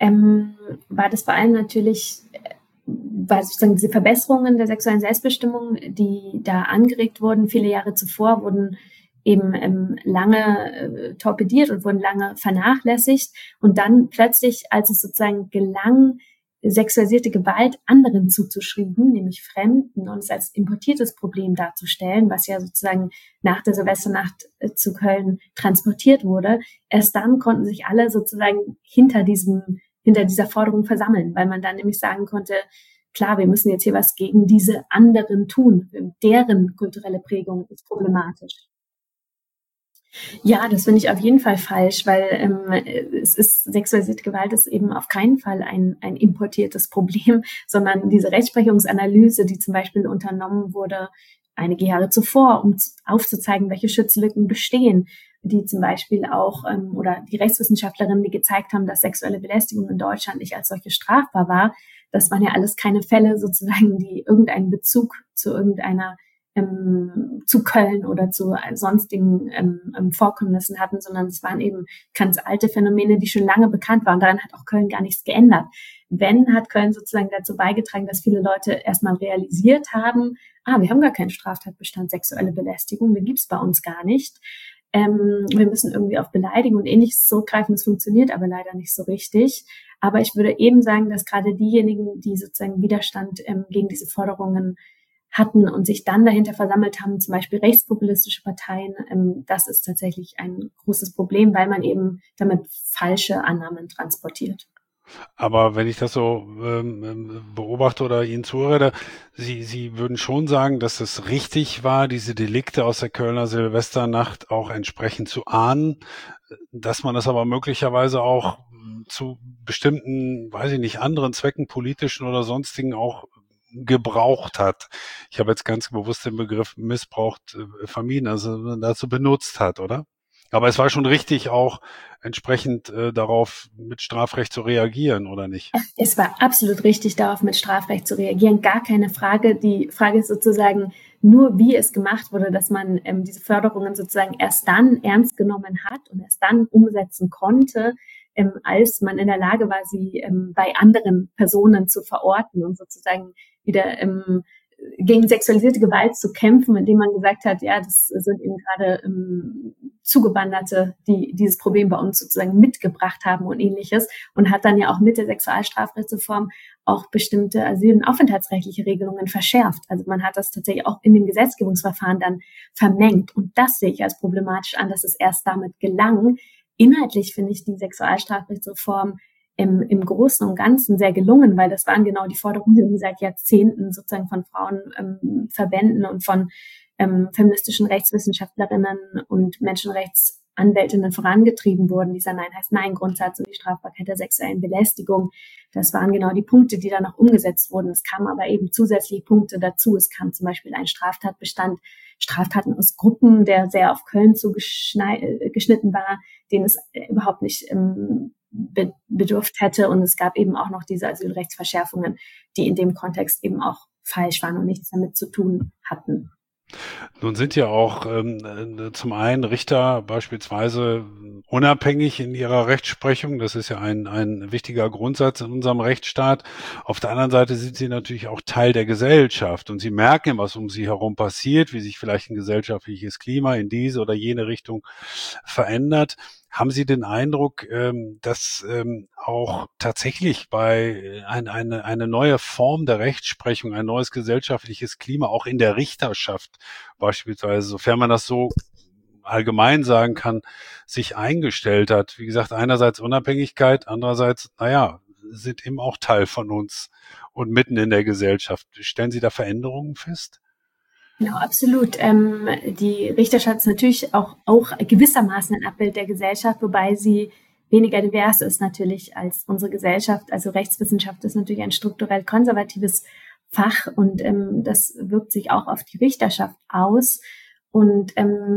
war das vor allem natürlich, war sozusagen diese Verbesserungen der sexuellen Selbstbestimmung, die da angeregt wurden, viele Jahre zuvor, wurden eben lange torpediert und wurden lange vernachlässigt. Und dann plötzlich, als es sozusagen gelang, sexualisierte Gewalt anderen zuzuschreiben, nämlich Fremden, und es als importiertes Problem darzustellen, was ja sozusagen nach der Silvesternacht zu Köln transportiert wurde, erst dann konnten sich alle sozusagen hinter dieser Forderung versammeln, weil man dann nämlich sagen konnte, klar, wir müssen jetzt hier was gegen diese anderen tun. Deren kulturelle Prägung ist problematisch. Ja, das finde ich auf jeden Fall falsch, weil sexualisierte Gewalt ist eben auf keinen Fall ein importiertes Problem, sondern diese Rechtsprechungsanalyse, die zum Beispiel unternommen wurde einige Jahre zuvor, um aufzuzeigen, welche Schutzlücken bestehen, die zum Beispiel auch, oder die Rechtswissenschaftlerinnen, die gezeigt haben, dass sexuelle Belästigung in Deutschland nicht als solche strafbar war, das waren ja alles keine Fälle sozusagen, die irgendeinen Bezug zu irgendeiner zu Köln oder zu sonstigen Vorkommnissen hatten, sondern es waren eben ganz alte Phänomene, die schon lange bekannt waren. Daran hat auch Köln gar nichts geändert. Wenn, hat Köln sozusagen dazu beigetragen, dass viele Leute erstmal realisiert haben, wir haben gar keinen Straftatbestand sexuelle Belästigung, den gibt's bei uns gar nicht. Wir müssen irgendwie auf Beleidigung und Ähnliches zurückgreifen, das funktioniert aber leider nicht so richtig. Aber ich würde eben sagen, dass gerade diejenigen, die sozusagen Widerstand gegen diese Forderungen hatten und sich dann dahinter versammelt haben, zum Beispiel rechtspopulistische Parteien, das ist tatsächlich ein großes Problem, weil man eben damit falsche Annahmen transportiert. Aber wenn ich das so beobachte oder Ihnen zuhöre, Sie würden schon sagen, dass es richtig war, diese Delikte aus der Kölner Silvesternacht auch entsprechend zu ahnden, dass man das aber möglicherweise auch zu bestimmten, weiß ich nicht, anderen Zwecken, politischen oder sonstigen auch gebraucht hat. Ich habe jetzt ganz bewusst den Begriff missbraucht vermieden, also dazu benutzt hat, oder? Aber es war schon richtig, auch entsprechend darauf mit Strafrecht zu reagieren, oder nicht? Es war absolut richtig, darauf mit Strafrecht zu reagieren. Gar keine Frage. Die Frage ist sozusagen nur, wie es gemacht wurde, dass man diese Förderungen sozusagen erst dann ernst genommen hat und erst dann umsetzen konnte, als man in der Lage war, sie bei anderen Personen zu verorten und sozusagen wieder gegen sexualisierte Gewalt zu kämpfen, indem man gesagt hat, ja, das sind eben gerade Zugewanderte, die dieses Problem bei uns sozusagen mitgebracht haben und ähnliches, und hat dann ja auch mit der Sexualstrafrechtsreform auch bestimmte asyl- und aufenthaltsrechtliche Regelungen verschärft. Also man hat das tatsächlich auch in dem Gesetzgebungsverfahren dann vermengt, und das sehe ich als problematisch an, dass es erst damit gelang. Inhaltlich finde ich die Sexualstrafrechtsreform im Großen und Ganzen sehr gelungen, weil das waren genau die Forderungen, die seit Jahrzehnten sozusagen von Frauenverbänden und von feministischen Rechtswissenschaftlerinnen und Menschenrechtsanwältinnen vorangetrieben wurden. Dieser Nein heißt Nein-Grundsatz und die Strafbarkeit der sexuellen Belästigung. Das waren genau die Punkte, die dann noch umgesetzt wurden. Es kamen aber eben zusätzliche Punkte dazu. Es kam zum Beispiel ein Straftatbestand, Straftaten aus Gruppen, der sehr auf Köln zugeschnitten war, den es überhaupt nicht bedurft hätte. Und es gab eben auch noch diese Asylrechtsverschärfungen, die in dem Kontext eben auch falsch waren und nichts damit zu tun hatten. Nun sind ja auch zum einen Richter beispielsweise unabhängig in ihrer Rechtsprechung. Das ist ja ein wichtiger Grundsatz in unserem Rechtsstaat. Auf der anderen Seite sind sie natürlich auch Teil der Gesellschaft und sie merken, was um sie herum passiert, wie sich vielleicht ein gesellschaftliches Klima in diese oder jene Richtung verändert. Haben Sie den Eindruck, dass auch tatsächlich bei eine neue Form der Rechtsprechung, ein neues gesellschaftliches Klima auch in der Richterschaft beispielsweise, sofern man das so allgemein sagen kann, sich eingestellt hat? Wie gesagt, einerseits Unabhängigkeit, andererseits, sind eben auch Teil von uns und mitten in der Gesellschaft. Stellen Sie da Veränderungen fest? Ja, absolut. Die Richterschaft ist natürlich auch gewissermaßen ein Abbild der Gesellschaft, wobei sie weniger divers ist natürlich als unsere Gesellschaft. Also Rechtswissenschaft ist natürlich ein strukturell konservatives Fach und das wirkt sich auch auf die Richterschaft aus. Und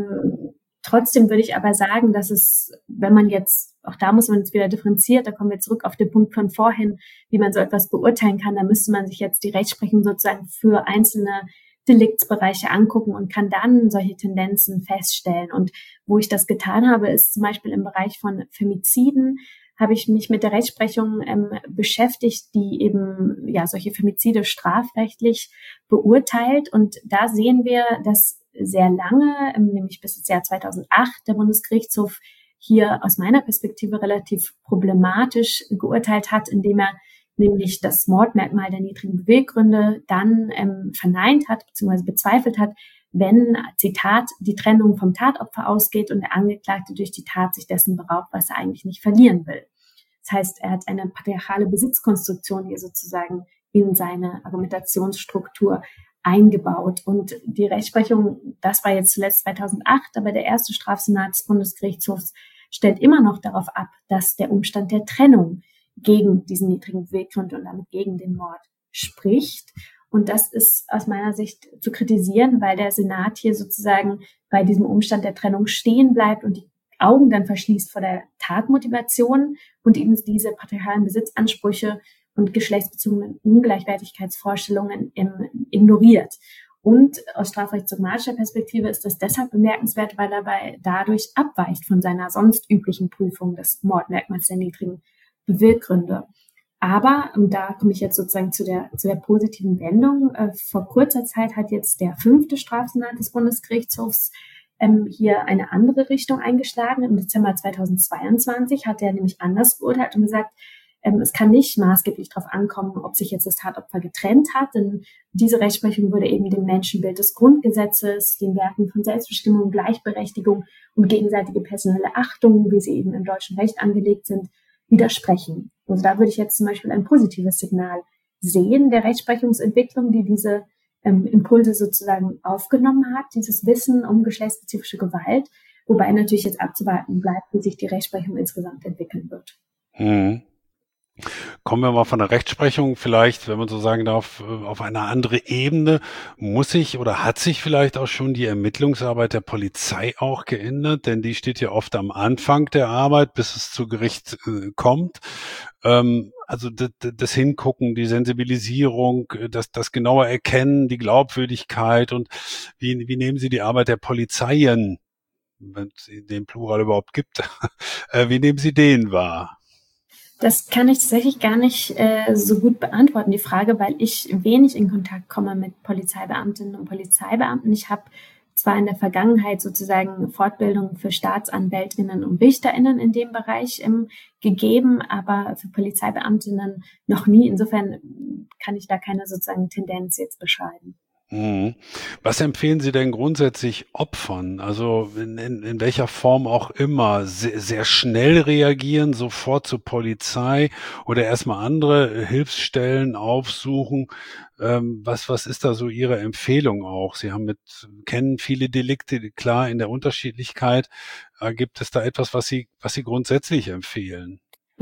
trotzdem würde ich aber sagen, dass es, wenn man jetzt, auch da muss man jetzt wieder differenziert, da kommen wir zurück auf den Punkt von vorhin, wie man so etwas beurteilen kann, da müsste man sich jetzt die Rechtsprechung sozusagen für einzelne Deliktsbereiche angucken und kann dann solche Tendenzen feststellen. Und wo ich das getan habe, ist zum Beispiel im Bereich von Femiziden, habe ich mich mit der Rechtsprechung beschäftigt, die eben solche Femizide strafrechtlich beurteilt. Und da sehen wir, dass sehr lange, nämlich bis ins Jahr 2008, der Bundesgerichtshof hier aus meiner Perspektive relativ problematisch geurteilt hat, indem er nämlich das Mordmerkmal der niedrigen Beweggründe dann verneint hat bzw. bezweifelt hat, wenn, Zitat, die Trennung vom Tatopfer ausgeht und der Angeklagte durch die Tat sich dessen beraubt, was er eigentlich nicht verlieren will. Das heißt, er hat eine patriarchale Besitzkonstruktion hier sozusagen in seine Argumentationsstruktur eingebaut. Und die Rechtsprechung, das war jetzt zuletzt 2008, aber der erste Strafsenat des Bundesgerichtshofs stellt immer noch darauf ab, dass der Umstand der Trennung gegen diesen niedrigen Beweggrund und damit gegen den Mord spricht. Und das ist aus meiner Sicht zu kritisieren, weil der Senat hier sozusagen bei diesem Umstand der Trennung stehen bleibt und die Augen dann verschließt vor der Tatmotivation und eben diese patriarchalen Besitzansprüche und geschlechtsbezogenen Ungleichwertigkeitsvorstellungen ignoriert. Und aus strafrechtsdogmatischer Perspektive ist das deshalb bemerkenswert, weil er dadurch abweicht von seiner sonst üblichen Prüfung des Mordmerkmals der niedrigen Beweggründe. Aber, und da komme ich jetzt sozusagen zu der positiven Wendung, vor kurzer Zeit hat jetzt der 5. Strafsenat des Bundesgerichtshofs hier eine andere Richtung eingeschlagen. Im Dezember 2022 hat er nämlich anders beurteilt und gesagt, Es kann nicht maßgeblich darauf ankommen, ob sich jetzt das Tatopfer getrennt hat, denn diese Rechtsprechung würde eben dem Menschenbild des Grundgesetzes, den Werten von Selbstbestimmung, Gleichberechtigung und gegenseitige personelle Achtung, wie sie eben im deutschen Recht angelegt sind, widersprechen. Also da würde ich jetzt zum Beispiel ein positives Signal sehen der Rechtsprechungsentwicklung, die diese Impulse sozusagen aufgenommen hat, dieses Wissen um geschlechtsspezifische Gewalt, wobei natürlich jetzt abzuwarten bleibt, wie sich die Rechtsprechung insgesamt entwickeln wird. Kommen wir mal von der Rechtsprechung vielleicht, wenn man so sagen darf, auf eine andere Ebene. Muss sich oder hat sich vielleicht auch schon die Ermittlungsarbeit der Polizei auch geändert? Denn die steht ja oft am Anfang der Arbeit, bis es zu Gericht kommt. Also das Hingucken, die Sensibilisierung, das genaue Erkennen, die Glaubwürdigkeit und wie nehmen Sie die Arbeit der Polizeien, wenn es den Plural überhaupt gibt, wie nehmen Sie den wahr? Das kann ich tatsächlich gar nicht so gut beantworten, die Frage, weil ich wenig in Kontakt komme mit Polizeibeamtinnen und Polizeibeamten. Ich habe zwar in der Vergangenheit sozusagen Fortbildung für Staatsanwältinnen und Richterinnen in dem Bereich gegeben, aber für Polizeibeamtinnen noch nie. Insofern kann ich da keine sozusagen Tendenz jetzt beschreiben. Was empfehlen Sie denn grundsätzlich Opfern? Also in welcher Form auch immer, sehr schnell reagieren, sofort zur Polizei oder erstmal andere Hilfsstellen aufsuchen? Was ist da so Ihre Empfehlung auch? Sie kennen viele Delikte, klar in der Unterschiedlichkeit. Gibt es da etwas, was Sie grundsätzlich empfehlen?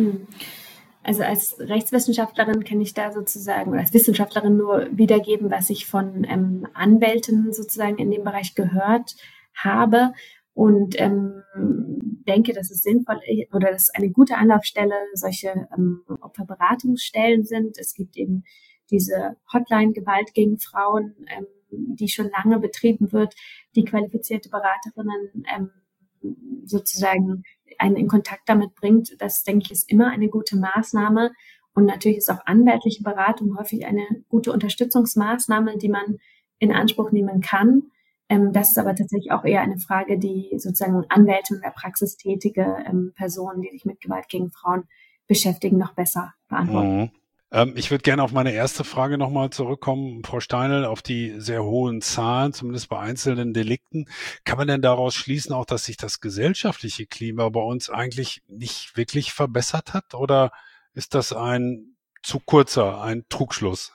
Also als Rechtswissenschaftlerin kann ich da sozusagen, oder als Wissenschaftlerin nur wiedergeben, was ich von Anwälten sozusagen in dem Bereich gehört habe und denke, dass es sinnvoll oder dass eine gute Anlaufstelle solche Opferberatungsstellen sind. Es gibt eben diese Hotline Gewalt gegen Frauen, die schon lange betrieben wird, die qualifizierte Beraterinnen sozusagen einen in Kontakt damit bringt. Das, denke ich, ist immer eine gute Maßnahme. Und natürlich ist auch anwältliche Beratung häufig eine gute Unterstützungsmaßnahme, die man in Anspruch nehmen kann. Das ist aber tatsächlich auch eher eine Frage, die sozusagen Anwälte in der Praxis tätige Personen, die sich mit Gewalt gegen Frauen beschäftigen, noch besser beantworten. Ich würde gerne auf meine erste Frage nochmal zurückkommen, Frau Steinl, auf die sehr hohen Zahlen, zumindest bei einzelnen Delikten. Kann man denn daraus schließen auch, dass sich das gesellschaftliche Klima bei uns eigentlich nicht wirklich verbessert hat? Oder ist das ein Trugschluss?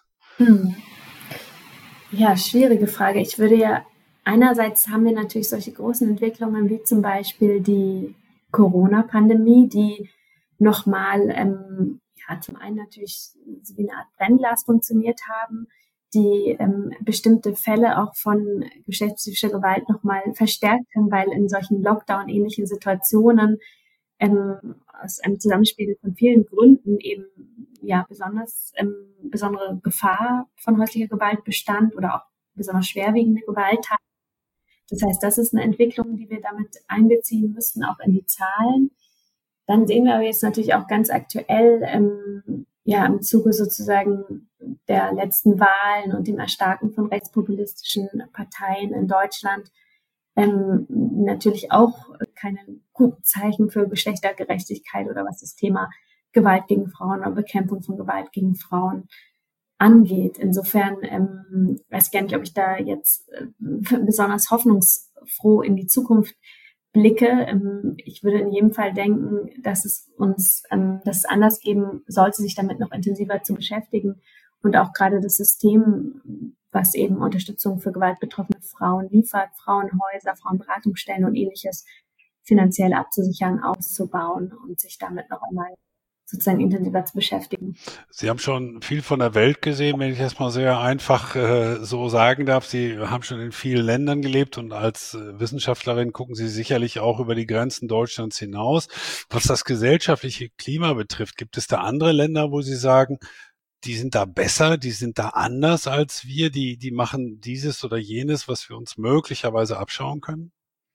Ja, schwierige Frage. Ich würde ja, einerseits haben wir natürlich solche großen Entwicklungen wie zum Beispiel die Corona-Pandemie, die nochmal zum einen natürlich so wie eine Art Brennglas funktioniert haben, die bestimmte Fälle auch von geschlechtsspezifischer Gewalt nochmal verstärkt haben, weil in solchen Lockdown-ähnlichen Situationen aus einem Zusammenspiel von vielen Gründen eben besondere Gefahr von häuslicher Gewalt bestand oder auch besonders schwerwiegende Gewalttaten. Das heißt, das ist eine Entwicklung, die wir damit einbeziehen müssten, auch in die Zahlen. Dann sehen wir aber jetzt natürlich auch ganz aktuell im Zuge sozusagen der letzten Wahlen und dem Erstarken von rechtspopulistischen Parteien in Deutschland natürlich auch keine guten Zeichen für Geschlechtergerechtigkeit oder was das Thema Gewalt gegen Frauen oder Bekämpfung von Gewalt gegen Frauen angeht. Insofern weiß ich gar nicht, ob ich da jetzt besonders hoffnungsfroh in die Zukunft blicke. Ich würde in jedem Fall denken, dass es anders geben sollte, sich damit noch intensiver zu beschäftigen und auch gerade das System, was eben Unterstützung für gewaltbetroffene Frauen liefert, Frauenhäuser, Frauenberatungsstellen und ähnliches finanziell abzusichern, auszubauen und sich damit noch einmal sozusagen intensiver zu beschäftigen. Sie haben schon viel von der Welt gesehen, wenn ich das mal sehr einfach so sagen darf. Sie haben schon in vielen Ländern gelebt und als Wissenschaftlerin gucken Sie sicherlich auch über die Grenzen Deutschlands hinaus. Was das gesellschaftliche Klima betrifft, gibt es da andere Länder, wo Sie sagen, die sind da besser, die sind da anders als wir, die machen dieses oder jenes, was wir uns möglicherweise abschauen können?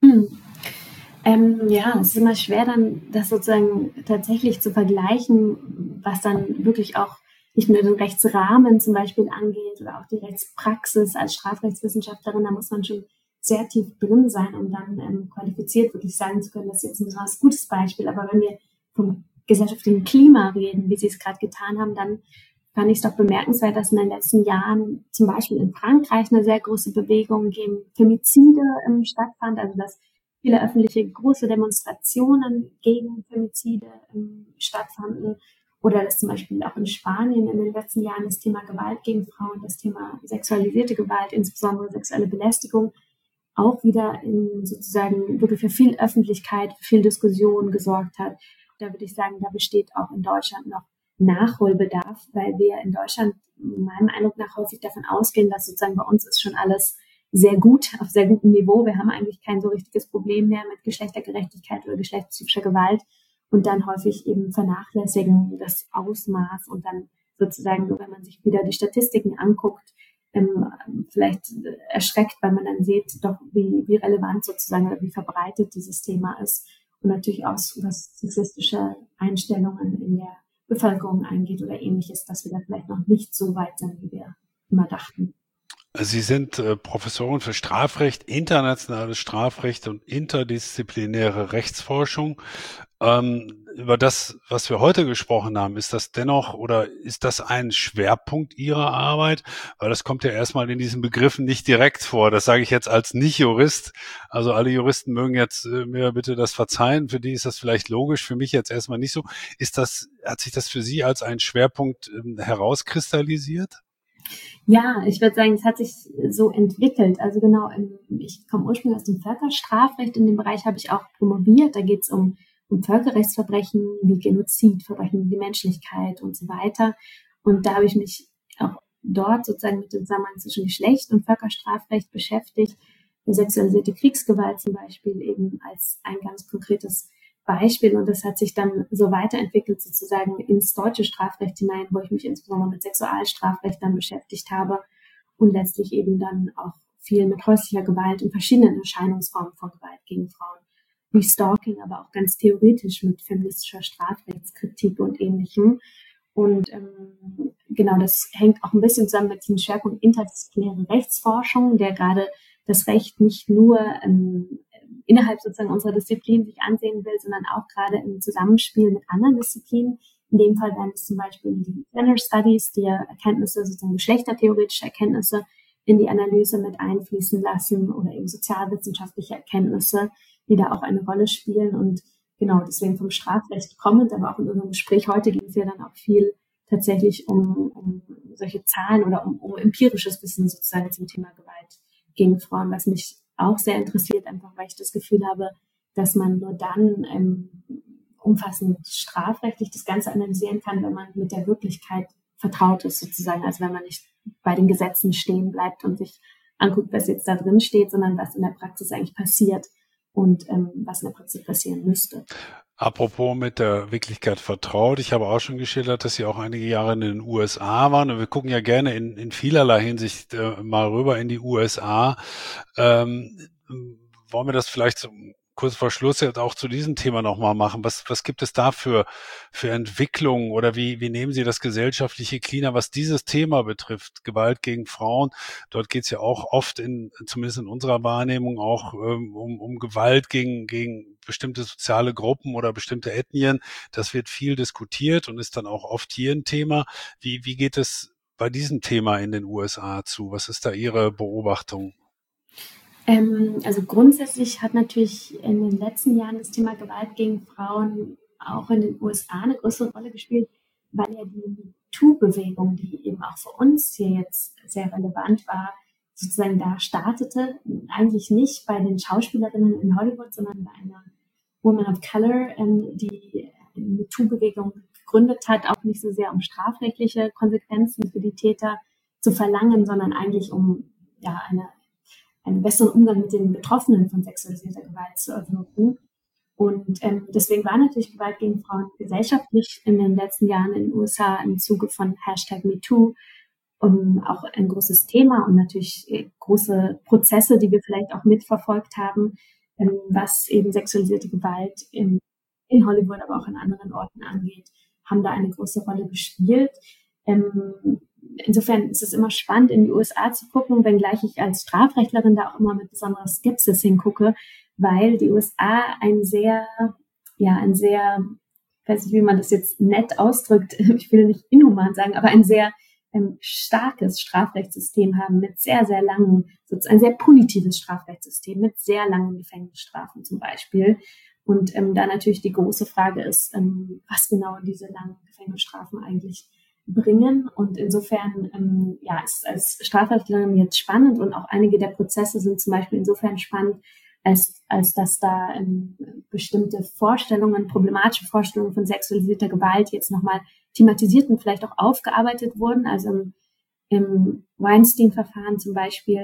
Es ist immer schwer, dann das sozusagen tatsächlich zu vergleichen, was dann wirklich auch nicht nur den Rechtsrahmen zum Beispiel angeht oder auch die Rechtspraxis als Strafrechtswissenschaftlerin. Da muss man schon sehr tief drin sein, um dann qualifiziert wirklich sagen zu können, das ist jetzt ein besonders gutes Beispiel. Aber wenn wir vom gesellschaftlichen Klima reden, wie Sie es gerade getan haben, dann fand ich es doch bemerkenswert, dass in den letzten Jahren zum Beispiel in Frankreich eine sehr große Bewegung gegen Femizide stattfand, also dass viele öffentliche große Demonstrationen gegen Femizide stattfanden oder dass zum Beispiel auch in Spanien in den letzten Jahren das Thema Gewalt gegen Frauen, das Thema sexualisierte Gewalt, insbesondere sexuelle Belästigung, auch wieder in sozusagen wirklich für viel Öffentlichkeit, für viel Diskussion gesorgt hat. Da würde ich sagen, da besteht auch in Deutschland noch Nachholbedarf, weil wir in Deutschland meinem Eindruck nach häufig davon ausgehen, dass sozusagen bei uns ist schon alles sehr gut, auf sehr gutem Niveau. Wir haben eigentlich kein so richtiges Problem mehr mit Geschlechtergerechtigkeit oder geschlechtsspezifischer Gewalt und dann häufig eben vernachlässigen das Ausmaß und dann sozusagen, nur wenn man sich wieder die Statistiken anguckt, vielleicht erschreckt, weil man dann sieht, doch wie relevant sozusagen oder wie verbreitet dieses Thema ist und natürlich auch was sexistische Einstellungen in der Bevölkerung eingeht oder ähnliches, dass wir da vielleicht noch nicht so weit sind, wie wir immer dachten. Sie sind Professorin für Strafrecht, internationales Strafrecht und interdisziplinäre Rechtsforschung. Über das, was wir heute gesprochen haben, ist das dennoch oder ist das ein Schwerpunkt Ihrer Arbeit? Weil das kommt ja erstmal in diesen Begriffen nicht direkt vor. Das sage ich jetzt als Nicht-Jurist. Also alle Juristen mögen jetzt mir bitte das verzeihen. Für die ist das vielleicht logisch, für mich jetzt erstmal nicht so. Hat sich das für Sie als ein Schwerpunkt herauskristallisiert? Ja, ich würde sagen, es hat sich so entwickelt. Also genau, ich komme ursprünglich aus dem Völkerstrafrecht. In dem Bereich habe ich auch promoviert. Da geht es um Völkerrechtsverbrechen wie Genozid, Verbrechen gegen die Menschlichkeit und so weiter. Und da habe ich mich auch dort sozusagen mit dem Zusammenhang zwischen Geschlecht und Völkerstrafrecht beschäftigt. Sexualisierte Kriegsgewalt zum Beispiel eben als ein ganz konkretes Beispiel. Und das hat sich dann so weiterentwickelt sozusagen ins deutsche Strafrecht hinein, wo ich mich insbesondere mit Sexualstrafrecht dann beschäftigt habe und letztlich eben dann auch viel mit häuslicher Gewalt und verschiedenen Erscheinungsformen von Gewalt gegen Frauen, wie Stalking, aber auch ganz theoretisch mit feministischer Strafrechtskritik und Ähnlichem. Und genau, das hängt auch ein bisschen zusammen mit dem Schwerpunkt interdisziplinäre Rechtsforschung, der gerade das Recht nicht nur innerhalb sozusagen unserer Disziplin sich ansehen will, sondern auch gerade im Zusammenspiel mit anderen Disziplinen. In dem Fall wären es zum Beispiel die Gender Studies, die ja Erkenntnisse, sozusagen geschlechtertheoretische Erkenntnisse in die Analyse mit einfließen lassen oder eben sozialwissenschaftliche Erkenntnisse, die da auch eine Rolle spielen. Und genau, deswegen vom Strafrecht kommend, aber auch in unserem Gespräch heute ging es ja dann auch viel tatsächlich um solche Zahlen oder um empirisches Wissen sozusagen zum Thema Gewalt gegen Frauen, was mich auch sehr interessiert, einfach weil ich das Gefühl habe, dass man nur dann umfassend strafrechtlich das Ganze analysieren kann, wenn man mit der Wirklichkeit vertraut ist sozusagen, also wenn man nicht bei den Gesetzen stehen bleibt und sich anguckt, was jetzt da drin steht, sondern was in der Praxis eigentlich passiert und was in der Praxis passieren müsste. Apropos mit der Wirklichkeit vertraut. Ich habe auch schon geschildert, dass Sie auch einige Jahre in den USA waren. Und wir gucken ja gerne in vielerlei Hinsicht mal rüber in die USA. Wollen wir das vielleicht so kurz vor Schluss jetzt auch zu diesem Thema nochmal machen? Was gibt es da für Entwicklungen oder wie nehmen Sie das gesellschaftliche Klima, was dieses Thema betrifft, Gewalt gegen Frauen? Dort geht es ja auch oft zumindest in unserer Wahrnehmung auch um Gewalt gegen bestimmte soziale Gruppen oder bestimmte Ethnien. Das wird viel diskutiert und ist dann auch oft hier ein Thema. Wie geht es bei diesem Thema in den USA zu? Was ist da Ihre Beobachtung? Also grundsätzlich hat natürlich in den letzten Jahren das Thema Gewalt gegen Frauen auch in den USA eine größere Rolle gespielt, weil ja die MeToo-Bewegung, die eben auch für uns hier jetzt sehr relevant war, sozusagen da startete, eigentlich nicht bei den Schauspielerinnen in Hollywood, sondern bei einer Woman of Color, die MeToo-Bewegung gegründet hat, auch nicht so sehr um strafrechtliche Konsequenzen für die Täter zu verlangen, sondern eigentlich um einen besseren Umgang mit den Betroffenen von sexualisierter Gewalt zu erwirken. Und deswegen war natürlich Gewalt gegen Frauen gesellschaftlich in den letzten Jahren in den USA im Zuge von #MeToo auch ein großes Thema und natürlich große Prozesse, die wir vielleicht auch mitverfolgt haben, was eben sexualisierte Gewalt in Hollywood, aber auch an anderen Orten angeht, haben da eine große Rolle gespielt. Insofern ist es immer spannend, in die USA zu gucken, wenngleich ich als Strafrechtlerin da auch immer mit besonderer Skepsis hingucke, weil die USA ein sehr weiß nicht, wie man das jetzt nett ausdrückt, ich will nicht inhuman sagen, aber ein sehr starkes Strafrechtssystem haben mit sehr, sehr langen, sozusagen ein sehr punitives Strafrechtssystem mit sehr langen Gefängnisstrafen zum Beispiel. Und da natürlich die große Frage ist, was genau diese langen Gefängnisstrafen eigentlich bringen. Und insofern ist es als Strafrechtlerin jetzt spannend und auch einige der Prozesse sind zum Beispiel insofern spannend, als dass da bestimmte Vorstellungen, problematische Vorstellungen von sexualisierter Gewalt jetzt nochmal thematisiert und vielleicht auch aufgearbeitet wurden. Also im Weinstein-Verfahren zum Beispiel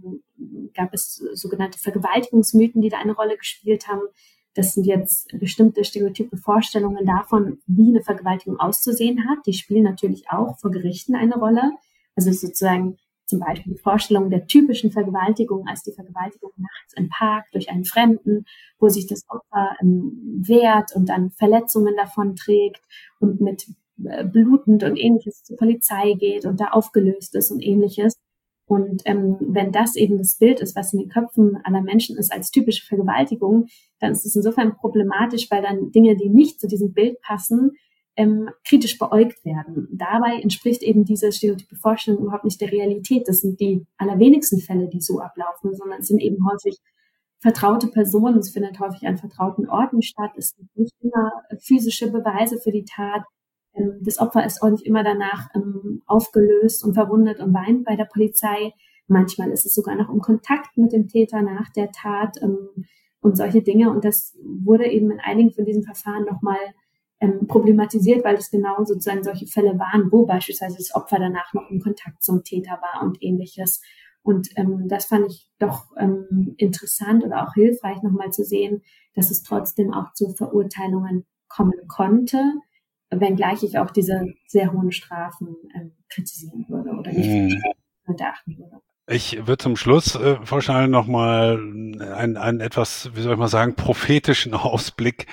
gab es sogenannte Vergewaltigungsmythen, die da eine Rolle gespielt haben. Das sind jetzt bestimmte stereotype Vorstellungen davon, wie eine Vergewaltigung auszusehen hat. Die spielen natürlich auch vor Gerichten eine Rolle. Also sozusagen zum Beispiel die Vorstellung der typischen Vergewaltigung als die Vergewaltigung nachts im Park durch einen Fremden, wo sich das Opfer wehrt und dann Verletzungen davon trägt und mit blutend und ähnliches zur Polizei geht und da aufgelöst ist und ähnliches. Und wenn das eben das Bild ist, was in den Köpfen aller Menschen ist als typische Vergewaltigung, dann ist es insofern problematisch, weil dann Dinge, die nicht zu diesem Bild passen, kritisch beäugt werden. Dabei entspricht eben diese stereotype Vorstellung überhaupt nicht der Realität. Das sind die allerwenigsten Fälle, die so ablaufen, sondern es sind eben häufig vertraute Personen. Es findet häufig an vertrauten Orten statt. Es gibt nicht immer physische Beweise für die Tat. Das Opfer ist auch nicht immer danach aufgelöst und verwundet und weint bei der Polizei. Manchmal ist es sogar noch im Kontakt mit dem Täter nach der Tat und solche Dinge. Und das wurde eben in einigen von diesen Verfahren nochmal problematisiert, weil es genau sozusagen solche Fälle waren, wo beispielsweise das Opfer danach noch im Kontakt zum Täter war und ähnliches. Und das fand ich doch interessant oder auch hilfreich nochmal zu sehen, dass es trotzdem auch zu Verurteilungen kommen konnte, wenngleich ich auch diese sehr hohen Strafen kritisieren würde oder nicht beachten würde. Ich würde zum Schluss, Frau Schneider, nochmal einen etwas, wie soll ich mal sagen, prophetischen Ausblick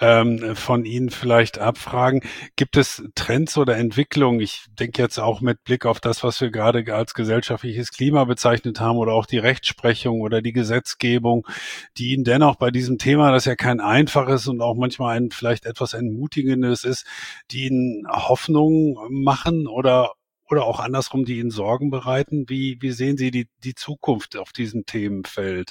von Ihnen vielleicht abfragen. Gibt es Trends oder Entwicklungen? Ich denke jetzt auch mit Blick auf das, was wir gerade als gesellschaftliches Klima bezeichnet haben oder auch die Rechtsprechung oder die Gesetzgebung, die Ihnen dennoch bei diesem Thema, das ja kein einfaches und auch manchmal ein vielleicht etwas entmutigendes ist, die Ihnen Hoffnung machen oder auch andersrum, die Ihnen Sorgen bereiten? Wie sehen Sie die Zukunft auf diesem Themenfeld?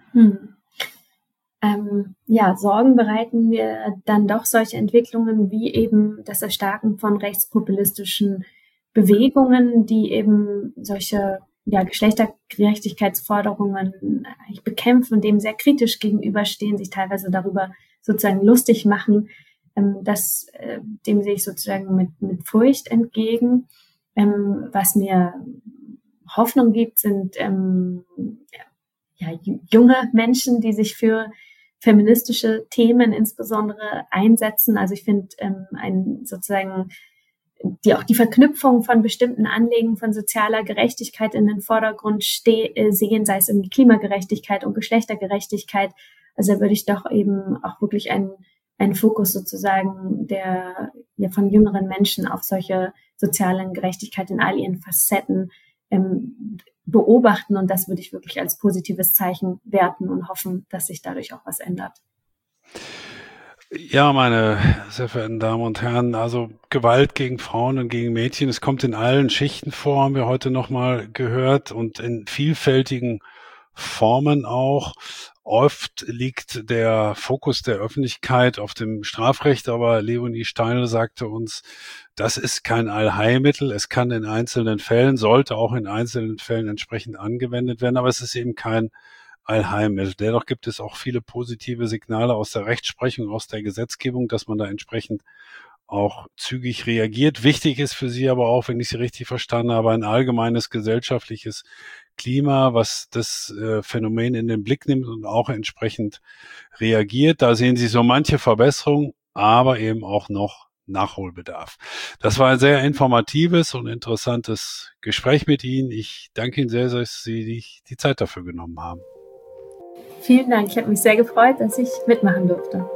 Sorgen bereiten mir dann doch solche Entwicklungen wie eben das Erstarken von rechtspopulistischen Bewegungen, die eben solche Geschlechtergerechtigkeitsforderungen bekämpfen und dem sehr kritisch gegenüberstehen, sich teilweise darüber sozusagen lustig machen. Dem sehe ich sozusagen mit Furcht entgegen. Was mir Hoffnung gibt, sind junge Menschen, die sich für feministische Themen insbesondere einsetzen. Also ich finde die Verknüpfung von bestimmten Anliegen von sozialer Gerechtigkeit in den Vordergrund sehen, sei es irgendwie Klimagerechtigkeit und Geschlechtergerechtigkeit. Also da würde ich doch eben auch wirklich einen Fokus sozusagen von jüngeren Menschen auf solche sozialen Gerechtigkeit in all ihren Facetten beobachten, und das würde ich wirklich als positives Zeichen werten und hoffen, dass sich dadurch auch was ändert. Ja, meine sehr verehrten Damen und Herren, also Gewalt gegen Frauen und gegen Mädchen, es kommt in allen Schichten vor, haben wir heute nochmal gehört, und in vielfältigen Formen auch. Oft liegt der Fokus der Öffentlichkeit auf dem Strafrecht, aber Leonie Steindl sagte uns, das ist kein Allheilmittel. Es kann in einzelnen Fällen, sollte auch in einzelnen Fällen entsprechend angewendet werden, aber es ist eben kein Allheilmittel. Dennoch gibt es auch viele positive Signale aus der Rechtsprechung, aus der Gesetzgebung, dass man da entsprechend auch zügig reagiert. Wichtig ist für Sie aber auch, wenn ich Sie richtig verstanden habe, ein allgemeines gesellschaftliches Klima, was das Phänomen in den Blick nimmt und auch entsprechend reagiert. Da sehen Sie so manche Verbesserung, aber eben auch noch Nachholbedarf. Das war ein sehr informatives und interessantes Gespräch mit Ihnen. Ich danke Ihnen sehr, dass Sie die Zeit dafür genommen haben. Vielen Dank. Ich habe mich sehr gefreut, dass ich mitmachen durfte.